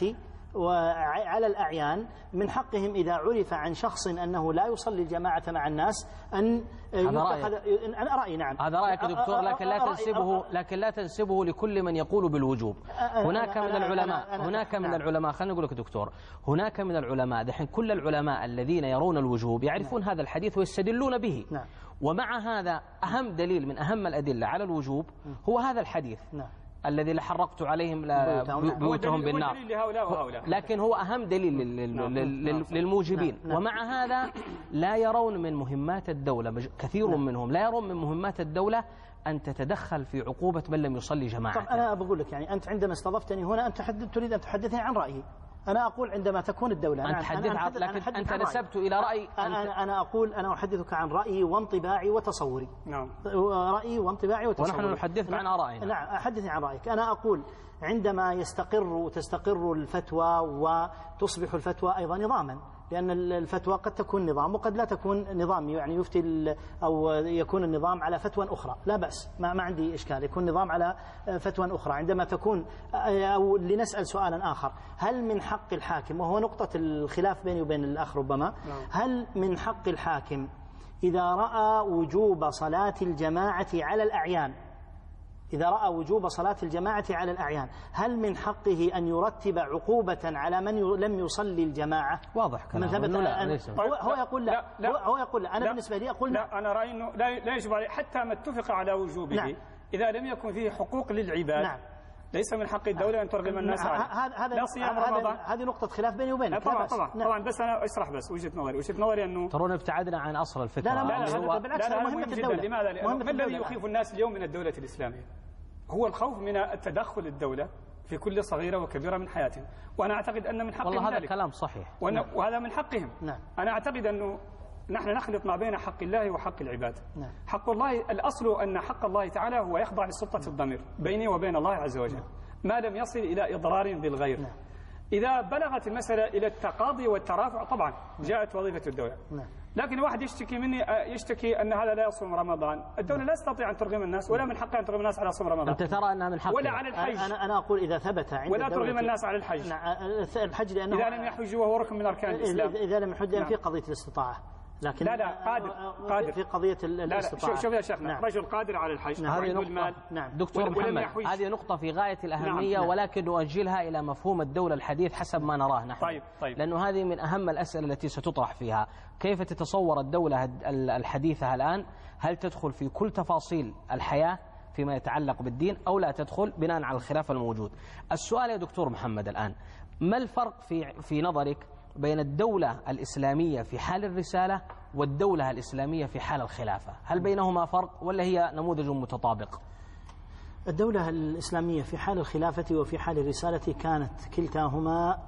وعلى الأعيان، من حقهم إذا عرف عن شخص أنه لا يصلي الجماعة مع الناس أن يتخذ. أنا رأيي نعم هذا رأيك دكتور، لكن لا تنسبه لكن لا تنسبه لكل من يقول بالوجوب. هناك من العلماء هناك من العلماء خلينا نقول لك دكتور، هناك من العلماء دحين كل العلماء الذين يرون الوجوب يعرفون هذا الحديث ويستدلون به. ومع هذا أهم دليل من أهم الأدلة على الوجوب هو هذا الحديث الذي لحرقت عليهم بيوتهم بالنار، لكن هو أهم دليل للموجبين. ومع هذا لا يرون من مهمات الدولة، كثير منهم لا يرون من مهمات الدولة أن تتدخل في عقوبة من لم يصلي جماعة. طب أنا بقول لك يعني أنت عندما استضفتني هنا أنت تريد أن تحدثني عن رأيي. أنا أقول عندما تكون الدولة أنت حدث أنا لكن أنت نسبت إلى رأي. أنا, أنا أقول أنا أحدثك عن رأيي وانطباعي وتصوري. نعم. رأيي وانطباعي وتصوري. ونحن نحدث عن آرائنا. نعم أحدثني عن رأيك. أنا أقول عندما يستقر تستقر الفتوى وتصبح الفتوى أيضا نظاما، لأن الفتوى قد تكون نظام وقد لا تكون نظام، يعني يفتي أو يكون النظام على فتوى أخرى لا بأس، ما, ما عندي إشكال يكون نظام على فتوى أخرى. عندما تكون أو لنسأل سؤالا آخر، هل من حق الحاكم، وهو نقطة الخلاف بيني وبين الأخ ربما، هل من حق الحاكم إذا رأى وجوب صلاة الجماعة على الأعيان إذا رأى وجوب صلاة الجماعة على الأعيان هل من حقه أن يرتب عقوبة على من لم يصلي الجماعة؟ واضح كلامه. لا هو, هو يقول لا, لا, لا هو يقول لا. أنا لا بالنسبة لي أقول لا. أنا رأيي أنه لا, لا يجب عليه حتى ما اتفق على وجوبه. نعم. إذا لم يكن فيه حقوق للعباد. نعم. ليس من حق الدولة أن ترغم الناس عليه. لا صيام رمضان. هذه نقطة خلاف بيني وبينك. طبعا طبعا نعم. طبعا بس أنا أشرح بس وجهة نظري وجهة نظري أنه ترون ابتعدنا عن أصل الفكرة. لا لا, لا, لا بالعكس لا مهمة الدولة. لماذا؟ لأنه ما الذي يخيف الناس اليوم من الدولة الإسلامية؟ هو الخوف من التدخل الدولة في كل صغيرة وكبيرة من حياتهم، وأنا أعتقد أن من حقهم والله هذا ذلك. كلام صحيح. نعم. وهذا من حقهم. نعم. أنا أعتقد أنه نحن نخلط ما بين حق الله وحق العباد. نعم. حق الله الأصل أن حق الله تعالى هو يخضع لسلطة الضمير بيني وبين الله عز وجل ما لم يصل إلى إضرار بالغير. نعم. إذا بلغت المسألة إلى التقاضي والترافع طبعا جاءت وظيفة الدولة. لكن واحد يشتكي مني يشتكي أن هذا لا يصوم رمضان، الدولة لا تستطيع أن ترغم الناس ولا من حقها أن ترغم الناس على صوم رمضان. أنت ترى أنها من حقها ولا على الحج. أنا أنا أقول إذا ثبت عند ولا ترغم الناس على الحج. الحج لأنه إذا لم يحج وهو ركن من أركان الإسلام. إذا لم يحج في قضية الاستطاعة. لكن لا لا قادر قادر في قضية الاستطاعة. لا لا شوف يا شيخنا، نعم. رجل قادر على الحج نعم. هذه نقطة نعم. دكتور محمد، هذه نقطة في غاية الأهمية. نعم. ولكن نؤجلها إلى مفهوم الدولة الحديث حسب ما نراه نحن. طيب طيب. لأنه هذه من أهم الأسئلة التي ستطرح فيها. كيف تتصور الدولة الحديثة الآن؟ هل تدخل في كل تفاصيل الحياة فيما يتعلق بالدين أو لا تدخل بناء على الخلاف الموجود؟ السؤال يا دكتور محمد الآن، ما الفرق في في نظرك بين الدولة الإسلامية في حال الرسالة والدولة الإسلامية في حال الخلافة؟ هل بينهما فرق ولا هي نموذج متطابق؟ الدولة الإسلامية في حال الخلافة وفي حال الرسالة كانت كلتاهما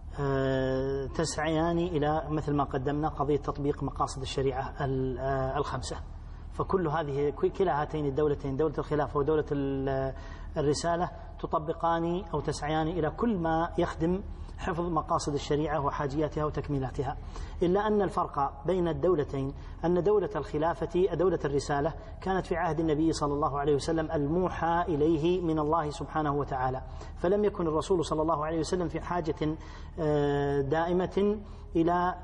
تسعيان إلى مثل ما قدمنا قضية تطبيق مقاصد الشريعة الخمسة. فكل هذه كلا هاتين الدولتين، دولة الخلافة ودولة الرسالة، تطبقان أو تسعيان إلى كل ما يخدم حفظ مقاصد الشريعة وحاجياتها وتكميلاتها. إلا أن الفرق بين الدولتين أن دولة الخلافة دولة الرسالة كانت في عهد النبي صلى الله عليه وسلم الموحى إليه من الله سبحانه وتعالى، فلم يكن الرسول صلى الله عليه وسلم في حاجة دائمة إلى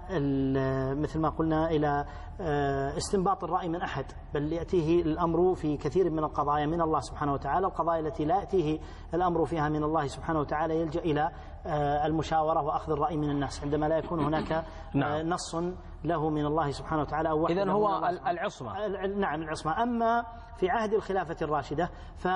مثل ما قلنا إلى استنباط الرأي من أحد، بل يأتيه الأمر في كثير من القضايا من الله سبحانه وتعالى. القضايا التي لا يأتيه الأمر فيها من الله سبحانه وتعالى يلجأ إلى المشاورة وأخذ الرأي من الناس عندما لا يكون هناك نص له من الله سبحانه وتعالى أو إذن هو العصمة. نعم العصمة. أما في عهد الخلافة الراشدة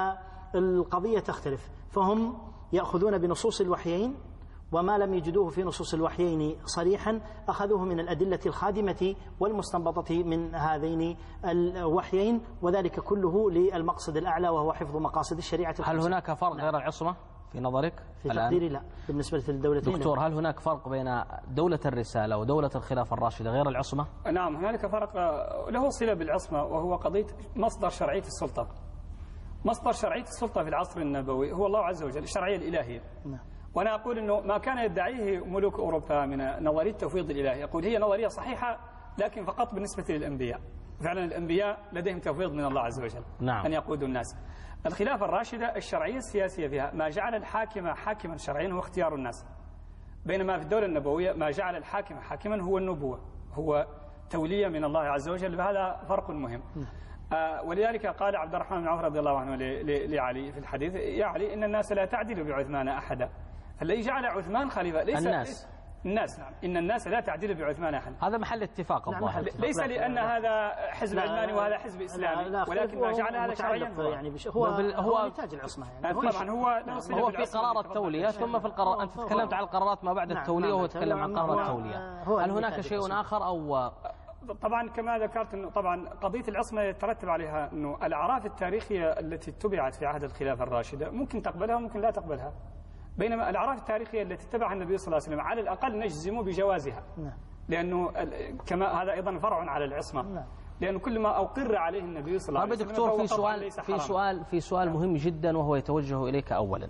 فالقضية تختلف، فهم يأخذون بنصوص الوحيين، وما لم يجدوه في نصوص الوحيين صريحا أخذوه من الأدلة الخادمة والمستنبطة من هذين الوحيين، وذلك كله للمقصد الأعلى وهو حفظ مقاصد الشريعة. هل هناك فرق غير العصمة في نظرك؟ في تقديري لا بالنسبة للدولتين. دكتور، هل هناك فرق بين دولة الرسالة ودولة الخلافة الراشدة غير العصمة؟ نعم هنالك فرق له صلة بالعصمة، وهو قضية مصدر شرعية السلطة. مصدر شرعية السلطة في العصر النبوي هو الله عز وجل، الشرعية الإلهية. نعم. وأنا أقول أنه ما كان يدعيه ملوك أوروبا من نظرية التفويض الإلهي، يقول هي نظرية صحيحة لكن فقط بالنسبة للأنبياء. فعلا الأنبياء لديهم تفويض من الله عز وجل. نعم. أن يقودوا الناس. الخلافة الراشدة الشرعية السياسية فيها ما جعل الحاكم حاكما شرعيا هو اختيار الناس، بينما في الدولة النبوية ما جعل الحاكم حاكما هو النبوة، هو تولية من الله عز وجل. فهذا فرق مهم. آه ولذلك قال عبد الرحمن بن عوف رضي الله عنه لعلي في الحديث: يا علي إن الناس لا تعدل بعثمان أحدا. فالذي جعل عثمان خليفة ليس الناس الناس نعم إن الناس لا تعدل بعثمان أحد. هذا محل اتفاق الظاهر. ليس لأن هذا حزب علماني وهذا حزب إسلامي، ولكن ما جعل هذا شرعيا يعني هو هو نتاج العصمة يعني. طبعا هو هو في قرار التولية ثم في القرار. أنت تكلمت عن القرارات ما بعد التولية وهو تكلم عن قرار التولية. هل هناك شيء آخر أو؟ طبعا كما ذكرت انه طبعا قضيه العصمه يترتب عليها انه الاعراف التاريخيه التي اتبعت في عهد الخلافه الراشده ممكن تقبلها وممكن لا تقبلها، بينما الاعراف التاريخيه التي اتبعها النبي صلى الله عليه وسلم على الاقل نجزم بجوازها، لانه كما هذا ايضا فرع على العصمه، لانه كل ما اقر عليه النبي صلى الله عليه وسلم. دكتور، في سؤال في سؤال في سؤال مهم جدا وهو يتوجه اليك اولا.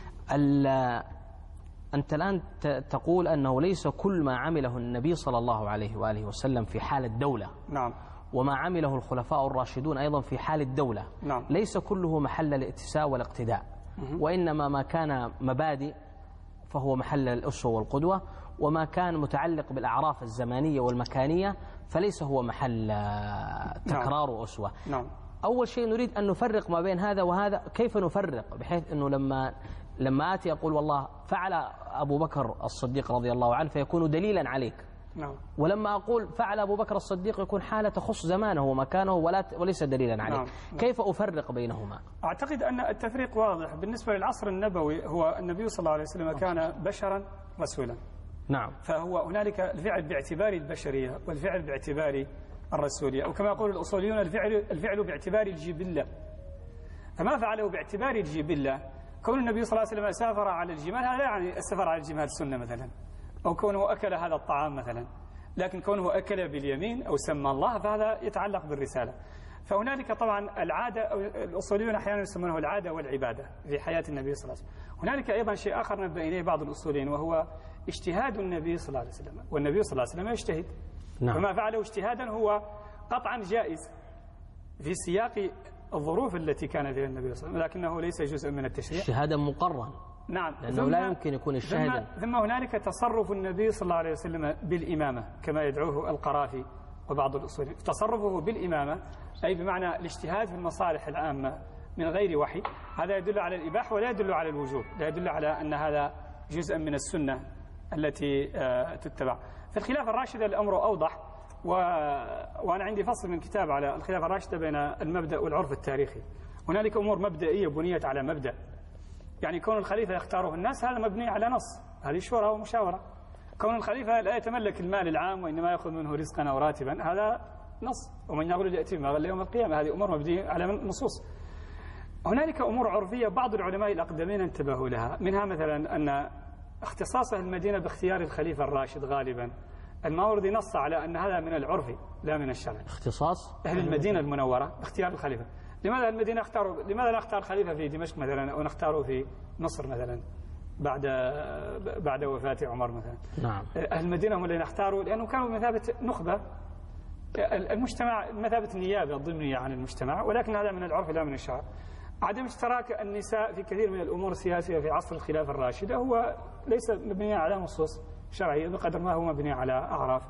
أنت الآن تقول أنه ليس كل ما عمله النبي صلى الله عليه وآله وسلم في حال الدولة، نعم، وما عمله الخلفاء الراشدون أيضا في حال الدولة، نعم، ليس كله محل الائتساء والاقتداء، وإنما ما كان مبادئ فهو محل الأسوة والقدوة، وما كان متعلق بالأعراف الزمانية والمكانية فليس هو محل تكرار وأسوة. نعم. أول شيء نريد أن نفرق ما بين هذا وهذا. كيف نفرق بحيث أنه لما لما آتي أقول والله فعل أبو بكر الصديق رضي الله عنه فيكون دليلا عليك، نعم، ولما أقول فعل أبو بكر الصديق يكون حالة تخص زمانه ومكانه ولا وليس دليلا عليك. نعم. كيف أفرق بينهما؟ أعتقد أن التفريق واضح. بالنسبة للعصر النبوي هو النبي صلى الله عليه وسلم كان بشرا رسولا، نعم، فهو هنالك الفعل باعتبار البشرية والفعل باعتبار الرسولية، أو كما يقول الأصوليون الفعل الفعل باعتبار الجبلة. فما فعله باعتبار الجبلة كون النبي صلى الله عليه وسلم سافر على الجمال هذا لا يعني السفر على الجمال سنة مثلا، أو كونه أكل هذا الطعام مثلا، لكن كونه أكل باليمين أو سمى الله فهذا يتعلق بالرسالة. فهنالك طبعا العادة، الأصوليون أحيانا يسمونه العادة والعبادة في حياة النبي صلى الله عليه وسلم. هنالك أيضا شيء آخر نبه إليه بعض الأصوليين، وهو اجتهاد النبي صلى الله عليه وسلم، والنبي صلى الله عليه وسلم يجتهد. نعم. وما فعله اجتهادا هو قطعا جائز في سياق الظروف التي كان فيها النبي صلى الله عليه وسلم، لكنه ليس جزءا من التشريع. اجتهادا مقرن. نعم. لأنه لا يمكن يكون اجتهادا. ثم, ثم هنالك تصرف النبي صلى الله عليه وسلم بالإمامة كما يدعوه القرافي وبعض الأصوليين. تصرفه بالإمامة أي بمعنى الاجتهاد في المصالح العامة من غير وحي، هذا يدل على الإباحة ولا يدل على الوجوب، لا يدل على أن هذا جزءا من السنة التي تتبع. في الخلافة الراشدة الأمر أوضح، و... وأنا عندي فصل من كتاب على الخلافة الراشدة بين المبدأ والعرف التاريخي. هنالك أمور مبدئية بنيت على مبدأ، يعني كون الخليفة يختاره الناس هذا مبني على نص، هذه شورى ومشاورة. كون الخليفة لا يتملك المال العام وإنما يأخذ منه رزقا أو راتبا هذا نص، ومن يغلل يأتي بما غل يوم القيامة، هذه أمور مبنية على نصوص. هنالك أمور عرفية بعض العلماء الأقدمين انتبهوا لها، منها مثلا أن اختصاص المدينة باختيار الخليفة الراشد غالبا، الماوردي نص على أن هذا من العرف لا من الشرع. اختصاص أهل المدينة المنورة باختيار الخليفة. لماذا المدينة اختاروا؟ لماذا نختار خليفة في دمشق مثلا أو نختاره في مصر مثلا بعد بعد وفاة عمر مثلا؟ نعم. أهل المدينة هم الذين اختاروا لأنهم كانوا بمثابة نخبة، المجتمع مثابة النيابة الضمنية عن المجتمع، ولكن هذا من العرف لا من الشرع. عدم اشتراك النساء في كثير من الأمور السياسية في عصر الخلافة الراشدة هو ليس مبني على نصوص شرعية بقدر ما هو مبني على أعراف.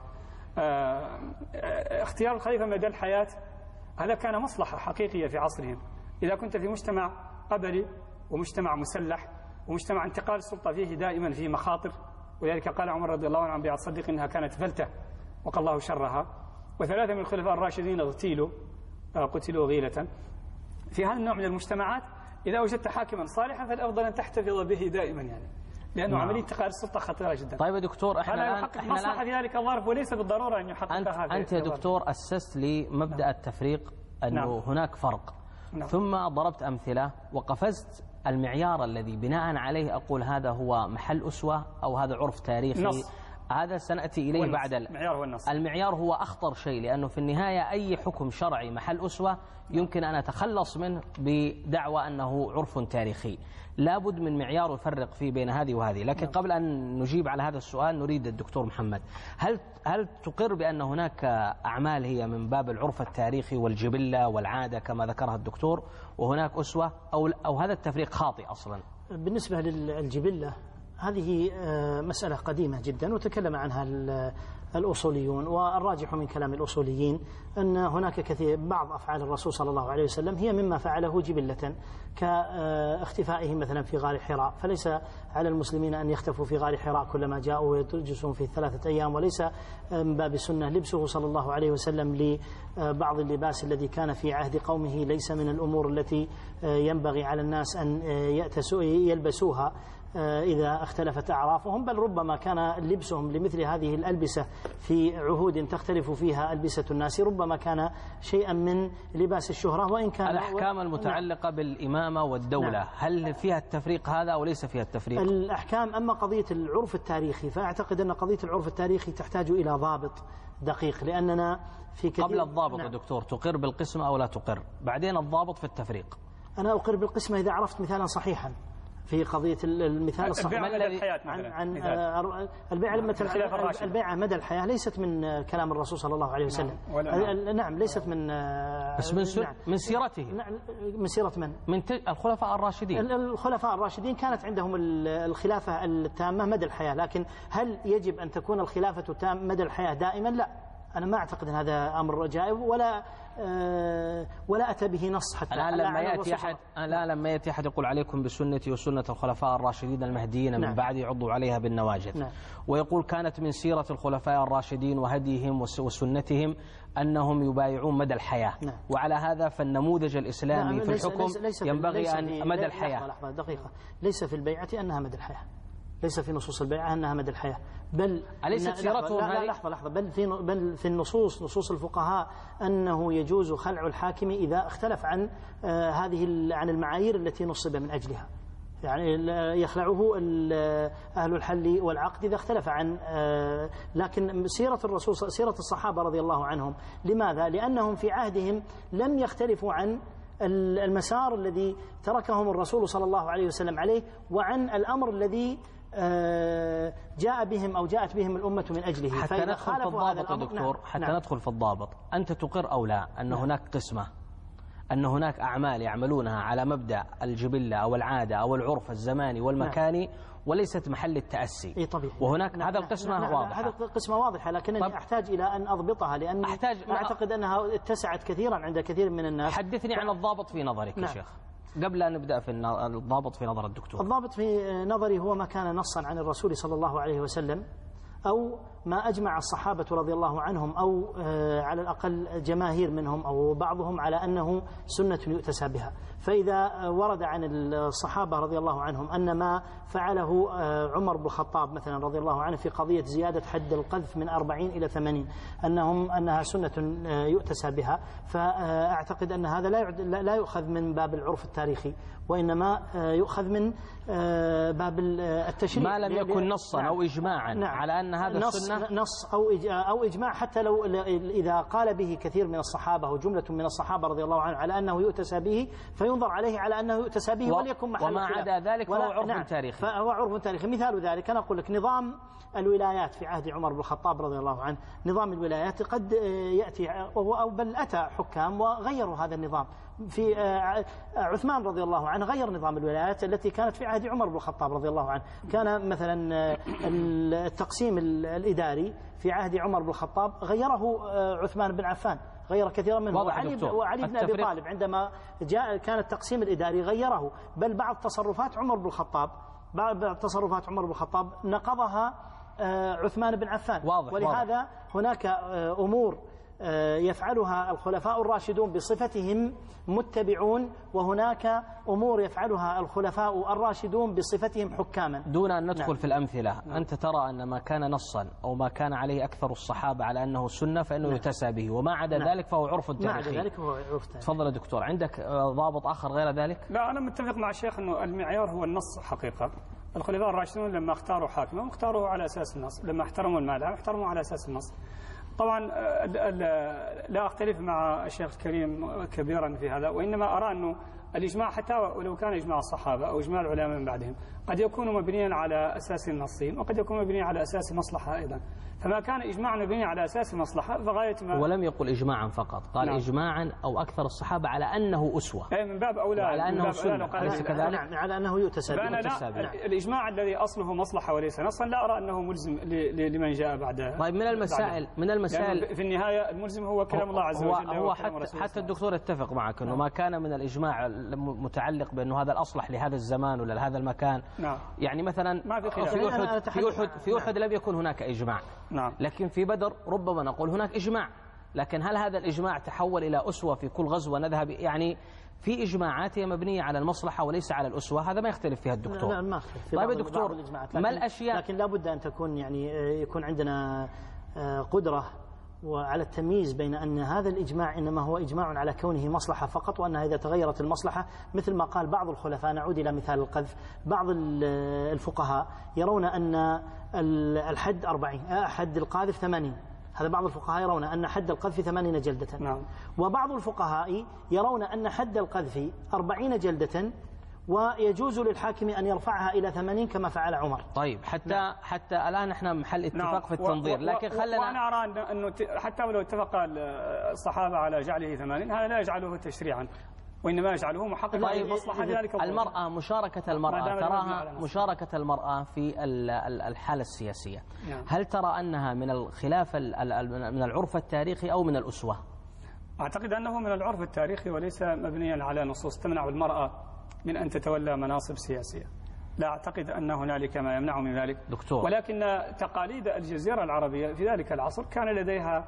اختيار الخليفة مدى الحياة هذا كان مصلحة حقيقية في عصرهم. إذا كنت في مجتمع قبلي ومجتمع مسلح ومجتمع انتقال السلطة فيه دائما فيه مخاطر، ولذلك قال عمر رضي الله عنه عن بيعة الصديق إنها كانت فلتة وقى الله شرها، وثلاثة من الخلفاء الراشدين اغتيلوا قتلوا غيلة. في هذا النوع من المجتمعات إذا وجدت حاكما صالحا فالأفضل أن تحتفظ به دائما، يعني لأنه نعم. عملية انتقال السلطة خطيرة جدا. طيب يا دكتور، احنا الآن يحقق مصلحة في ذلك الظرف وليس بالضرورة أن يحققها. أنت, أنت يا دكتور أسست لي مبدأ نعم. التفريق أنه نعم. هناك فرق نعم. ثم ضربت أمثلة وقفزت المعيار الذي بناء عليه أقول هذا هو محل أسوة أو هذا عرف تاريخي نص. هذا سنأتي إليه بعد المعيار هو النص. المعيار هو أخطر شيء، لأنه في النهاية أي حكم شرعي محل أسوة يمكن أن أتخلص منه بدعوى أنه عرف تاريخي. لابد من معيار يفرق فيه بين هذه وهذه. لكن قبل أن نجيب على هذا السؤال نريد الدكتور محمد، هل هل تقر بأن هناك أعمال هي من باب العرف التاريخي والجبلة والعادة كما ذكرها الدكتور، وهناك أسوة، أو أو هذا التفريق خاطئ أصلا؟ بالنسبة للجبلة هذه مسألة قديمة جدا وتكلم عنها الأصوليون، والراجح من كلام الأصوليين أن هناك كثير بعض أفعال الرسول صلى الله عليه وسلم هي مما فعله جبلة، كاختفائه مثلا في غار حراء، فليس على المسلمين أن يختفوا في غار حراء كلما جاءوا ويجلسون في ثلاثة أيام، وليس من باب السنة لبسه صلى الله عليه وسلم لبعض اللباس الذي كان في عهد قومه، ليس من الأمور التي ينبغي على الناس أن يلبسوها إذا اختلفت أعرافهم، بل ربما كان لبسهم لمثل هذه الألبسة في عهود تختلف فيها ألبسة الناس ربما كان شيئا من لباس الشهرة، وإن كان الأحكام و... المتعلقة نعم. بالإمامة والدولة نعم. هل فيها التفريق هذا أو ليس فيها التفريق؟ الأحكام. أما قضية العرف التاريخي فأعتقد أن قضية العرف التاريخي تحتاج إلى ضابط دقيق، لأننا في كثير قبل الضابط نعم. يا دكتور تقر بالقسمة أو لا تقر، بعدين الضابط في التفريق. أنا أقر بالقسمة إذا عرفت مثالا صحيحا في قضية المثال الصحيح مدى الحياة عن, عن البيعة البيعة مدى الحياة ليست من كلام الرسول صلى الله عليه وسلم. نعم, نعم ليست من بس من, نعم من سيرته. نعم من سيرة من؟ من الخلفاء الراشدين. الخلفاء الراشدين كانت عندهم الخلافة التامة مدى الحياة، لكن هل يجب أن تكون الخلافة تامة مدى الحياة دائما؟ لا، أنا ما أعتقد أن هذا أمر جائز، ولا أه ولا أتى به نص حتى الآن لما يأتي أحد الآن لما يأتي أحد يقول عليكم بسنتي وسنة الخلفاء الراشدين المهديين نعم. من بعد يعضوا عليها بالنواجذ نعم. ويقول كانت من سيرة الخلفاء الراشدين وهديهم وسنتهم أنهم يبايعون مدى الحياة نعم. وعلى هذا فالنموذج الإسلامي نعم. في الحكم ليس ليس ينبغي ليس أن مدى الحياة. لحظة لحظة دقيقة، ليس في البيعة أنها مدى الحياة، ليس في نصوص البيعة أنها مدى الحياة، بل أليست سيرتهم لا, لا لحظة لحظة بل في بل في النصوص نصوص الفقهاء أنه يجوز خلع الحاكم إذا اختلف عن آه هذه عن المعايير التي نصب من أجلها. يعني يخلعه أهل الحل والعقد إذا اختلف عن. لكن سيرة الرسول سيرة الصحابة رضي الله عنهم، لماذا؟ لأنهم في عهدهم لم يختلفوا عن المسار الذي تركهم الرسول صلى الله عليه وسلم عليه، وعن الأمر الذي جاء بهم أو جاءت بهم الأمة من أجله. حتى ندخل في الضابط يا دكتور، نعم. حتى نعم. ندخل في الضابط، أنت تقر أو لا أن نعم. هناك قسمة، أن هناك أعمال يعملونها على مبدأ الجبلة أو العادة أو العرف الزماني والمكاني، نعم. وليست محل التأسي. إيه طبيعي. وهناك نعم. هذا القسمة نعم. واضحة. هذا القسمة واضحة، لكنني أحتاج إلى أن أضبطها، لأني أحتاج أعتقد أنها اتسعت كثيرا عند كثير من الناس. حدثني ف... عن الضابط في نظرك نعم. يا شيخ قبل أن نبدأ في الضابط في نظر الدكتور. الضابط في نظري هو ما كان نصا عن الرسول صلى الله عليه وسلم، أو ما أجمع الصحابة رضي الله عنهم، أو على الأقل جماهير منهم أو بعضهم على أنه سنة يؤتسى بها. فإذا ورد عن الصحابة رضي الله عنهم أن ما فعله عمر بن الخطاب مثلا رضي الله عنه في قضية زيادة حد القذف من أربعين إلى ثمانين أنهم أنها سنة يؤتسى بها، فأعتقد أن هذا لا لا يؤخذ من باب العرف التاريخي، وإنما يؤخذ من باب التشريع، ما لم يكن نصا نعم. أو إجماعا نعم. على أن هذا نص السنة نص أو أو إجماع، حتى لو إذا قال به كثير من الصحابة وجملة من الصحابة رضي الله عنهم على أنه يؤتسى به، فينظر عليه على أنه يؤتسى به، وليكن محل وما عدا ذلك فهو عرف نعم تاريخي. فهو عرف تاريخي. مثال ذلك أنا أقول لك نظام الولايات في عهد عمر بن الخطاب رضي الله عنه، نظام الولايات قد يأتي أو بل أتى حكام وغيروا هذا النظام. في عثمان رضي الله عنه غير نظام الولايات التي كانت في عهد عمر بن الخطاب رضي الله عنه. كان مثلا التقسيم الإداري في عهد عمر بن الخطاب غيره عثمان بن عفان، غير كثيرا منه. وعلي, وعلي بن أبي طالب عندما جاء كان التقسيم الإداري غيره، بل بعض تصرفات عمر بن الخطاب بعض تصرفات عمر بن الخطاب نقضها عثمان بن عفان. واضح ولهذا واضح. هناك أمور يفعلها الخلفاء الراشدون بصفتهم متبعون، وهناك أمور يفعلها الخلفاء الراشدون بصفتهم حكاما. دون أن ندخل نعم. في الأمثلة نعم. أنت ترى أن ما كان نصا أو ما كان عليه أكثر الصحابة على أنه سنة فإنه نعم. يتسى به، وما عدا نعم. ذلك فهو عرف تاريخي. ما عدا ذلك فهو عرف تاريخي. تفضل يا دكتور، عندك ضابط آخر غير ذلك؟ لا، أنا متفق مع الشيخ أنه المعيار هو النص حقيقة. الخلفاء الراشدون لما اختاروا حاكما اختاروه على أساس النص، لما احترموا المال احترموا على أساس النص. طبعا لا أختلف مع الشيخ الكريم كبيرا في هذا، وإنما أرى أنه الإجماع حتى ولو كان إجماع الصحابة أو إجماع العلماء من بعدهم قد يكون مبنيا على أساس نصي، وقد يكون مبنيا على أساس مصلحة أيضا. فما كان إجماع مبني على أساس مصلحة فغاية ما. ولم يقل إجماعا فقط، قال نعم. إجماعا أو أكثر الصحابة على أنه أسوة، أي من باب أولى على أنه سنة، أليس كذلك؟ نعم، على أنه يؤتسى به. الإجماع الذي أصله مصلحة وليس نصا لا أرى أنه ملزم لمن جاء بعد. طيب من المسائل من المسائل في النهاية الملزم هو كلام الله عز وجل. هو, هو حتى, حتى الدكتور اتفق معك أنه ما كان من الإجماع متعلق بأنه هذا الأصلح لهذا الزمان ولا لهذا المكان. نعم. يعني مثلا ما في في أحد في أحد في أحد لم يكن هناك إجماع. نعم. لكن في بدر ربما نقول هناك إجماع، لكن هل هذا الإجماع تحول إلى أسوة في كل غزوة نذهب؟ يعني في إجماعات هي مبنية على المصلحة وليس على الأسوة، هذا ما يختلف فيها الدكتور. لا, لا ما يختلف. طيب دكتور، ما الأشياء لكن لابد أن تكون يعني يكون عندنا قدرة وعلى التمييز بين أن هذا الإجماع إنما هو إجماع على كونه مصلحة فقط، وأنها إذا تغيرت المصلحة مثل ما قال بعض الخلفاء. نعود إلى مثال القذف، بعض الفقهاء يرون أن الحد أربعين، حد القاذف ثمانين، هذا بعض الفقهاء يرون أن حد القذف ثمانين جلدة. نعم. وبعض الفقهاء يرون أن حد القذف أربعين جلدة ويجوز للحاكم أن يرفعها إلى ثمانين كما فعل عمر. طيب حتى نعم. حتى الآن احنا محل اتفاق نعم. في التنظير، لكن خلنا. وأنا أرى أنه حتى ولو اتفق الصحابة على جعله ثمانين هذا لا يجعله تشريعا، وإنما يجعله محققا للمصلحة. ذلك المرأة، مشاركة المرأة تراها مشاركة المرأة في الحالة السياسية. نعم. هل ترى أنها من الخلاف من العرف التاريخي أو من الأسوة؟ أعتقد أنه من العرف التاريخي وليس مبنيا على نصوص تمنع المرأة من أن تتولى مناصب سياسية. لا أعتقد أن هنالك ما يمنع من ذلك دكتور. ولكن تقاليد الجزيرة العربية في ذلك العصر كان لديها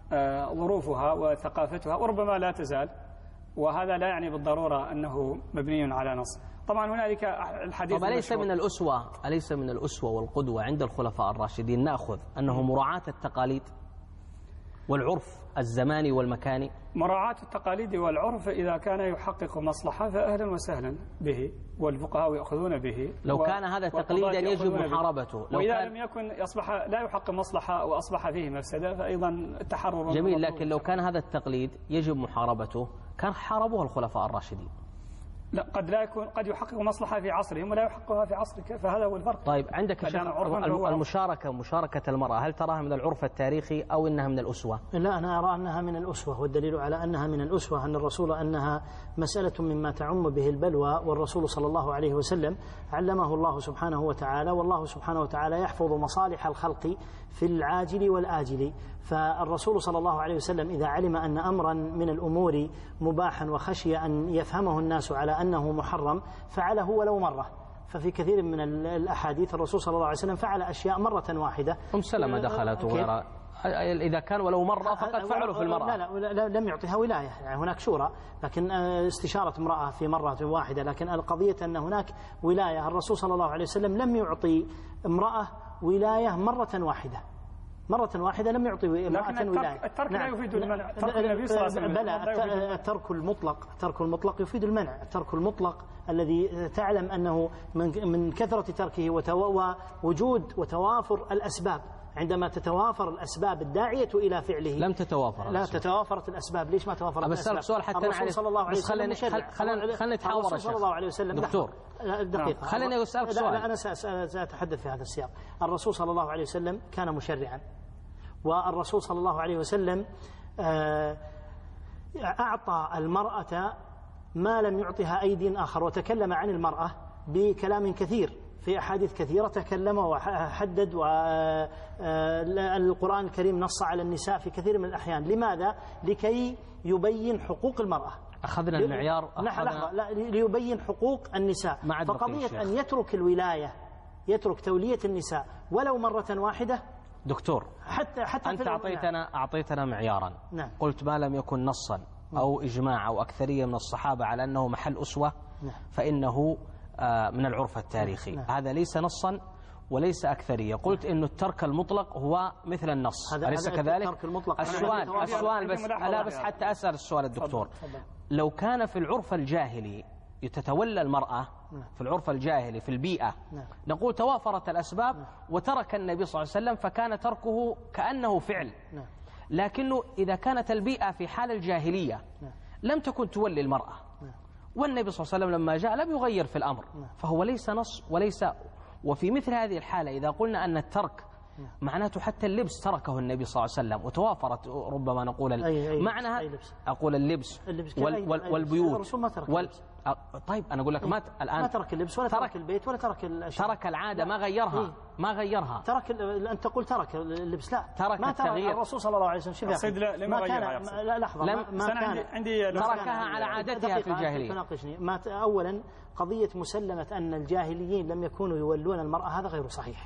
ظروفها وثقافتها وربما لا تزال، وهذا لا يعني بالضرورة أنه مبني على نص. طبعا هنالك الحديث. طب أليس من الأسوة أليس من الأسوة والقدوة عند الخلفاء الراشدين نأخذ أنه مراعاة التقاليد؟ والعرف الزماني والمكاني؟ مراعاة التقاليد والعرف إذا كان يحقق مصلحة فأهلا وسهلا به، والفقهاء يأخذون به. لو كان هذا تقليدا يجب محاربته. لو وإذا لم يكن يصبح لا يحقق مصلحة وأصبح فيه مفسدة فأيضا التحرر. جميل، لكن لو كان هذا التقليد يجب محاربته كان حاربوه الخلفاء الراشدين. لا، قد لا يكون، قد يحقق مصلحة في عصرهم ولا يحققها في عصرك، فهذا هو الفرق. طيب عندك شيخ المشاركة مشاركة المرأة، هل تراها من العرف التاريخي أو إنها من الأسوة؟ لا، أنا أرى أنها من الأسوة، والدليل على أنها من الأسوة أن الرسول أنها مسألة مما تعم به البلوى، والرسول صلى الله عليه وسلم علمه الله سبحانه وتعالى، والله سبحانه وتعالى يحفظ مصالح الخلق في العاجل والآجل. فالرسول صلى الله عليه وسلم إذا علم أن أمرا من الأمور مباحا وخشي أن يفهمه الناس على أنه محرم فعله ولو مرة. ففي كثير من الأحاديث الرسول صلى الله عليه وسلم فعل أشياء مرة واحدة. أم سلمة دخلت وغيرها، إذا كان ولو مرة فقد فعلوا في المرأة. لا, لا, لا لم يعطيها ولاية، يعني هناك شورى، لكن استشارة امرأة في مرة واحدة، لكن القضية أن هناك ولاية. الرسول صلى الله عليه وسلم لم يعطي امرأة ولاية مرة واحدة، مرة واحدة لم يعطي امرأة ولاية. الترك لا يفيد المنع. ترك النبي صلى الله عليه وسلم. بلى، الترك المطلق، الترك المطلق يفيد المنع. الترك المطلق الذي تعلم أنه من كثرة تركه ووجود وتوافر الأسباب، عندما تتوافر الأسباب الداعية إلى فعله. لم تتوافر. لا تتوافرت الأسباب. ليش ما توافرت الأسباب؟ بس سؤال حتى الرسول صلى الله عليه وسلم خلينا خلينا نتحاور. الرسول صلى الله عليه وسلم دكتور دقيقة، خليني أسألك سؤال. لا، أنا سأتحدث في هذا السياق. الرسول صلى الله عليه وسلم كان مشرعا، والرسول صلى الله عليه وسلم أعطى المرأة ما لم يعطها أيدي آخر، وتكلم عن المرأة بكلام كثير في أحاديث كثيرة، تكلم وحدد، والقرآن الكريم نص على النساء في كثير من الأحيان. لماذا؟ لكي يبين حقوق المرأة. أخذنا المعيار. أخذنا لا ليبين حقوق النساء. فقضية أن يترك الولاية، يترك تولية النساء ولو مرة واحدة. دكتور، حتى حتى أنت أعطيتنا أعطيتنا معيارا. نعم. قلت ما لم يكن نصا أو إجماع أو أكثرية من الصحابة على أنه محل أسوة. نعم. فإنه من العرف التاريخي. نعم. هذا ليس نصا وليس أكثرية. قلت إنه الترك المطلق هو مثل النص، أليس كذلك؟ السؤال السؤال بس لا بس حتى أسأل السؤال الدكتور. لو كان في العرف الجاهلي تتولى المرأة في العرف الجاهلي في البيئة، نقول توافرت الأسباب وترك النبي صلى الله عليه وسلم فكان تركه كأنه فعل. لكنه إذا كانت البيئة في حال الجاهلية لم تكن تولي المرأة، والنبي صلى الله عليه وسلم لما جاء لم يغير في الأمر، فهو ليس نص وليس. وفي مثل هذه الحالة إذا قلنا أن الترك معناته حتى اللبس تركه النبي صلى الله عليه وسلم وتوافرت، ربما نقول معنى أقول اللبس, اللبس وال وال والبيوت وال طيب أنا أقول لك ما الآن ما ترك اللبس ولا ترك البيت ولا ترك الأشياء. ترك العادة ما غيرها. إيه؟ ما غيرها. ترك أنت تقول ترك اللبس، لا ترك ما التغيير. الرسول صلى الله عليه وسلم شوف لا ما كان لا لحظة لم ما كان عندي, عندي تركها على عادتها في الجاهلية. تناقشني ما أولا قضية مسلمة أن الجاهليين لم يكونوا يولون المرأة، هذا غير صحيح.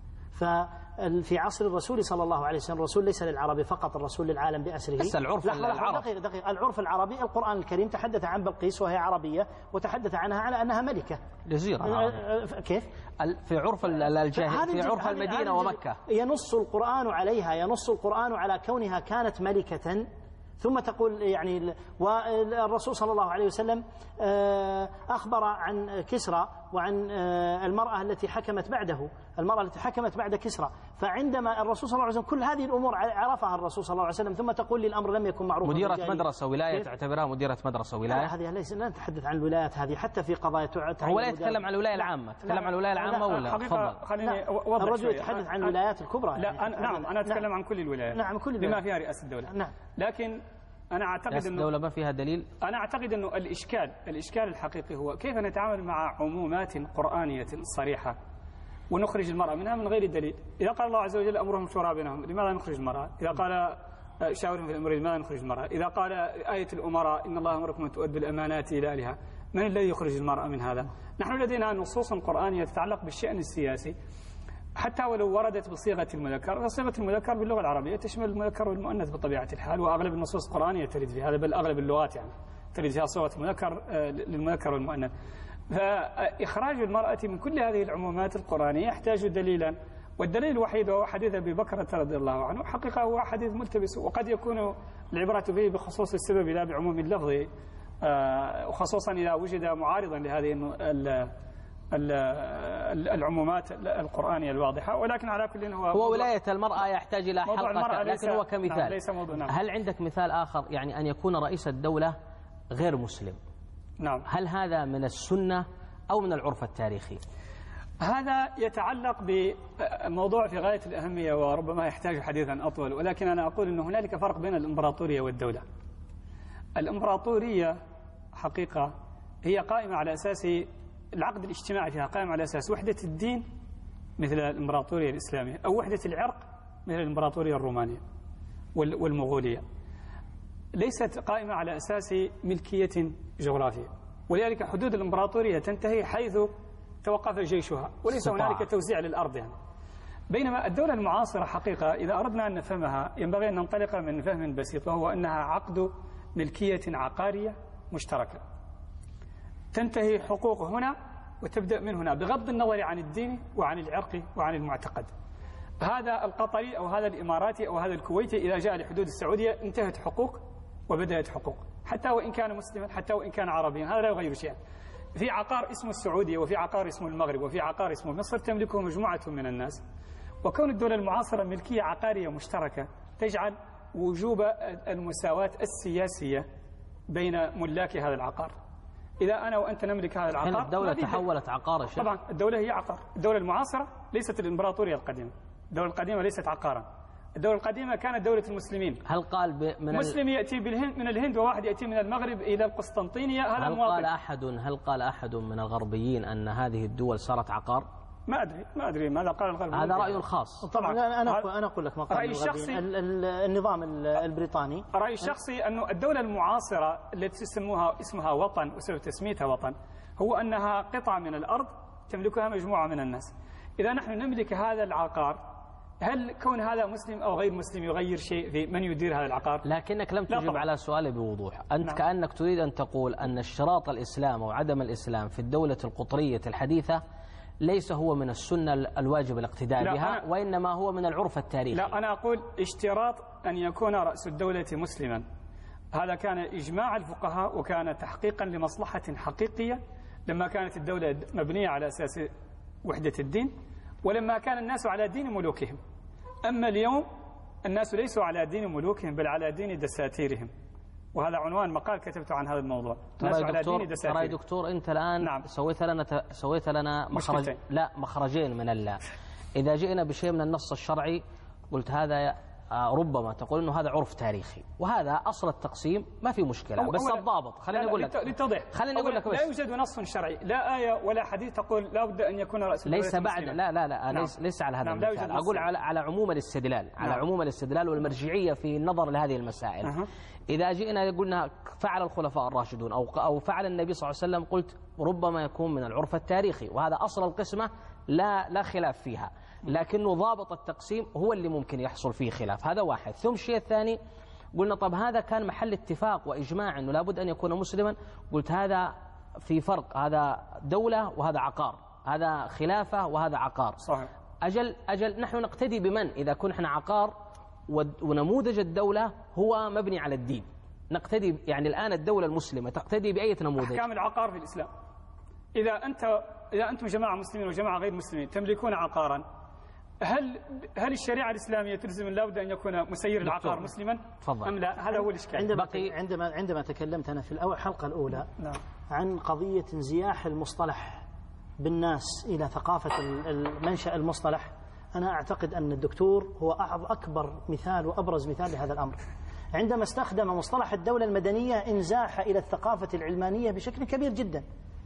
ففي عصر الرسول صلى الله عليه وسلم الرسول ليس للعربي فقط، الرسول للعالم بأسره. بس العرف العرب. دقيقة دقيقة العرف العربي، القرآن الكريم تحدث عن بلقيس وهي عربية، وتحدث عنها على أنها ملكة جزيرة. كيف؟ في عرف الجاهل في عرف المدينة ومكة ينص القرآن عليها، ينص القرآن على كونها كانت ملكة، ثم تقول يعني. والرسول صلى الله عليه وسلم أخبر عن كسرى وعن المرأة التي حكمت بعده، المرأة التي حكمت بعد كسرى. فعندما الرسول صلى الله عليه وسلم كل هذه الأمور عرفها الرسول صلى الله عليه وسلم، ثم تقول لي الأمر لم يكن معروفا. مديرة مدرسة ولاية تعتبرها مديرة مدرسة ولاية؟ هذه ليس، لا نتحدث عن الولايات هذه، حتى في قضايا هو لا يتكلم عن الولاية العامة، تكلم عن الولاية العامة ولا؟ تفضل. خليني أوضح. الرجل يتحدث عن الولايات الكبرى. لا أنا نعم أنا أتكلم عن كل الولايات. نعم كل بما فيها رئاسة الدولة. نعم. لكن أنا أعتقد أنه الدولة ما فيها دليل. أنا أعتقد أنه الإشكال الإشكال الحقيقي هو كيف نتعامل مع عمومات قرآنية صريحة ونخرج المرأة منها من غير دليل. إذا قال الله عز وجل أمرهم شورى بينهم، لماذا نخرج المرأة؟ إذا قال شاورهم في الأمر، لماذا نخرج المرأة؟ إذا قال آية الأمراء إن الله أمركم أن تؤدوا الأمانات إلى أهلها، من الذي يخرج المرأة من هذا؟ نحن لدينا نصوص قرآنية تتعلق بالشأن السياسي حتى ولو وردت بصيغة المذكر، فصيغة المذكر باللغة العربية تشمل المذكر والمؤنث بطبيعة الحال، وأغلب النصوص القرآنية ترد في هذا، بل أغلب اللغات يعني ترد فيها صيغة المذكر للمذكر والمؤنث. فإخراج المرأة من كل هذه العمومات القرآنية يحتاج دليلا، والدليل الوحيد هو حديث أبي بكر رضي الله عنه، حقيقة هو حديث ملتبس، وقد يكون العبرة فيه بخصوص السبب لا بعموم اللفظ، وخصوصا إذا وجد معارضا لهذه العمومات القرآنية الواضحة. ولكن على كل هو هو ولاية المرأة يحتاج إلى حلقة، لكن هو كمثال. نعم ليس موضوع. نعم. هل عندك مثال آخر، يعني أن يكون رئيس الدولة غير مسلم؟ نعم. هل هذا من السنة أو من العرف التاريخي؟ هذا يتعلق بموضوع في غاية الأهمية وربما يحتاج حديثا أطول، ولكن أنا أقول أن هنالك فرق بين الإمبراطورية والدولة. الإمبراطورية حقيقة هي قائمة على أساس العقد الاجتماعي فيها، قائم على أساس وحدة الدين مثل الإمبراطورية الإسلامية، أو وحدة العرق مثل الإمبراطورية الرومانية والمغولية. ليست قائمة على أساس ملكية جغرافية، ولذلك حدود الإمبراطورية تنتهي حيث توقف جيشها، وليس هنالك توزيع للأرض يعني. بينما الدولة المعاصرة حقيقة إذا أردنا أن نفهمها ينبغي أن ننطلق من فهم بسيط، وهو أنها عقد ملكية عقارية مشتركة تنتهي حقوق هنا وتبدأ من هنا، بغض النظر عن الدين وعن العرق وعن المعتقد. هذا القطري أو هذا الإماراتي أو هذا الكويتي إذا جاء لحدود السعودية انتهت حقوق وبدأت حقوق، حتى وإن كان مسلما، حتى وإن كان عربيا، هذا لا يغير شيئا. في عقار اسمه السعودية، وفي عقار اسمه المغرب، وفي عقار اسمه مصر تملكه مجموعة من الناس. وكون الدولة المعاصرة ملكية عقارية مشتركة تجعل وجوب المساواة السياسية بين ملاك هذا العقار. إذا أنا وأنت نملك هذا العقار، الدولة تحولت عقار. طبعا الدولة هي عقار. الدولة المعاصرة ليست الإمبراطورية القديمة، الدولة القديمة ليست عقارا. الدولة القديمة كانت دولة المسلمين. هل قال من مسلم يأتي بالهند من الهند وواحد يأتي من المغرب إلى القسطنطينية، هذا هل مواطن. قال أحد هل قال أحد من الغربيين أن هذه الدول صارت عقار؟ ما أدري ما أدري ماذا قال الغرب. هذا رأي خاص. طبعا أنا أنا أقول لك ما قال رأي الشخصي. النظام البريطاني. رأي الشخصي أنه الدولة المعاصرة التي تسموها اسمها وطن وسبب تسميتها وطن هو أنها قطعة من الأرض تملكها مجموعة من الناس. إذا نحن نملك هذا العقار، هل كون هذا مسلم أو غير مسلم يغير شيء في من يدير هذا العقار؟ لكنك لم تجب على سؤالي بوضوح. أنت نعم. كأنك تريد أن تقول أن اشتراط الإسلام أو عدم الإسلام في الدولة القطرية الحديثة ليس هو من السنة الواجب الاقتداء بها، وإنما هو من العرف التاريخي. لا، أنا أقول اشتراط أن يكون رأس الدولة مسلما. هذا كان إجماع الفقهاء، وكان تحقيقا لمصلحة حقيقية لما كانت الدولة مبنية على أساس وحدة الدين، ولما كان الناس على دين ملوكهم. أما اليوم الناس ليسوا على دين ملوكهم بل على دين دساتيرهم، وهذا عنوان مقال كتبته عن هذا الموضوع. الناس على دين دساتيرهم. ترى دكتور أنت الآن نعم. سويت لنا ت... سويت لنا مخرج لا مخرجين من الله. إذا جئنا بشيء من النص الشرعي قلت هذا ربما تقول انه هذا عرف تاريخي، وهذا اصل التقسيم ما في مشكله، بس الضابط خليني اقول لك للتوضيح. خليني اقول لك بس لا يوجد نص شرعي، لا آية ولا حديث تقول لا بد ان يكون رأس الدولة ليس بعد لا لا لا نعم. ليس ليس على هذا نعم. المثال، اقول على على عموم الاستدلال، على نعم. عموم الاستدلال والمرجعيه في النظر لهذه المسائل. أه. اذا جئنا قلنا فعل الخلفاء الراشدون او او فعل النبي صلى الله عليه وسلم، قلت ربما يكون من العرف التاريخي، وهذا اصل القسمه لا لا خلاف فيها، لكنه ضابط التقسيم هو اللي ممكن يحصل فيه خلاف. هذا واحد. ثم الشيء الثاني قلنا طب هذا كان محل اتفاق وإجماع أنه لابد أن يكون مسلما، قلت هذا في فرق، هذا دولة وهذا عقار، هذا خلافة وهذا عقار. صحيح. أجل أجل نحن نقتدي بمن إذا كنا احنا عقار ونموذج الدولة هو مبني على الدين، نقتدي يعني الآن الدولة المسلمة تقتدي بأي نموذج؟ أحكام العقار في الإسلام. إذا أنت إذا أنتم جماعة مسلمين وجماعة غير مسلمين تملكون عقارا، هل هل الشريعة الإسلامية تلزم لابد أن يكون مسير العقار مسلما تفضل. أم لا؟ هذا هو الإشكال. عندما عندما عندما تكلمت أنا في الحلقة الأولى نعم. عن قضية انزياح المصطلح بالناس إلى ثقافة المنشأ المصطلح، أنا أعتقد أن الدكتور هو أكبر مثال وأبرز مثال لهذا الأمر. عندما استخدم مصطلح الدولة المدنية انزاح إلى الثقافة العلمانية بشكل كبير جدا،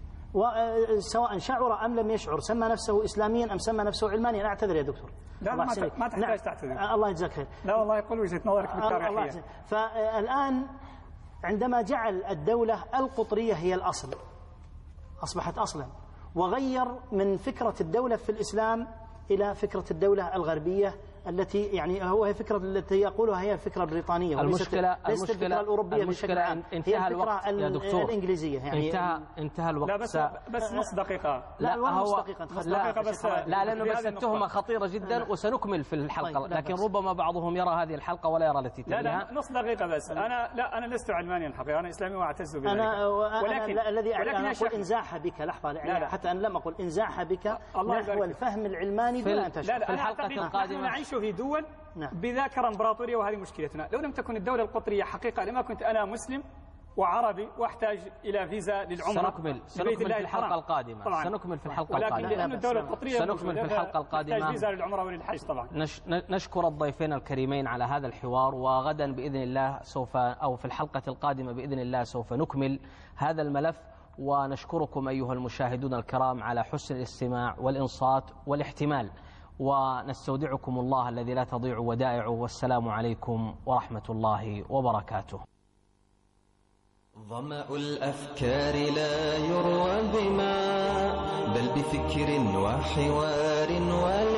وسواء شعر أم لم يشعر، سمى نفسه إسلاميا أم سمى نفسه علمانيا. أنا أعتذر يا دكتور. لا ما, ما تحتاج نعم. تعتذر. الله يجزاك خير. لا والله يقول وجهة نظرك بالتاريخية. فالآن عندما جعل الدولة القطرية هي الأصل، أصبحت أصلا، وغير من فكرة الدولة في الإسلام إلى فكرة الدولة الغربية التي يعني هو هي فكرة التي يقولها هي الفكرة البريطانية، المشكلة ليست الفكرة الأوروبية بشكل عام، انتهى هي الوقت الفكرة يا دكتور. الإنجليزية يعني انتهى انتهى الوقت. لا بس بس نص دقيقة. لا, لا هو نص دقيقة. نص دقيقة بس. لا لأنه بس التهمة خطيرة جدا وسنكمل في الحلقة، طيب لكن ربما بعضهم يرى هذه الحلقة ولا يرى التي تليها. لا لا نص دقيقة بس. أنا لا أنا لست علمانيا الحقيقة، أنا إسلامي وأعتز بذلك. أنا ولكن الذي أنا أقول إنزاح بك لحظة لا لا. حتى أنا لم أقول إنزاح بك نحو الفهم العلماني دون أن تشرح. لا لا في الحلقة القادمة نحن نعيش في دول نعم. بذاكرة امبراطورية، وهذه مشكلتنا. لو لم تكن الدولة القطرية حقيقة، لما كنت أنا مسلم وعربي واحتاج إلى فيزا للعمرة. سنكمل سنكمل في الحلقة القادمة. طبعا. سنكمل في الحلقة ولكن القادمة. لأن الدولة القطرية سنكمل في الحلقة القادمة. تحتاج فيزا للعمرة وللحج طبعا. نش... نشكر الضيفين الكريمين على هذا الحوار، وغدا بإذن الله سوف أو في الحلقة القادمة بإذن الله سوف نكمل هذا الملف. ونشكركم أيها المشاهدون الكرام على حسن الاستماع والإنصات والاحتمال، ونستودعكم الله الذي لا تضيع ودائعه، والسلام عليكم ورحمة الله وبركاته. ظمأ الأفكار لا يروى بماء، بل بفكر وحوار ولا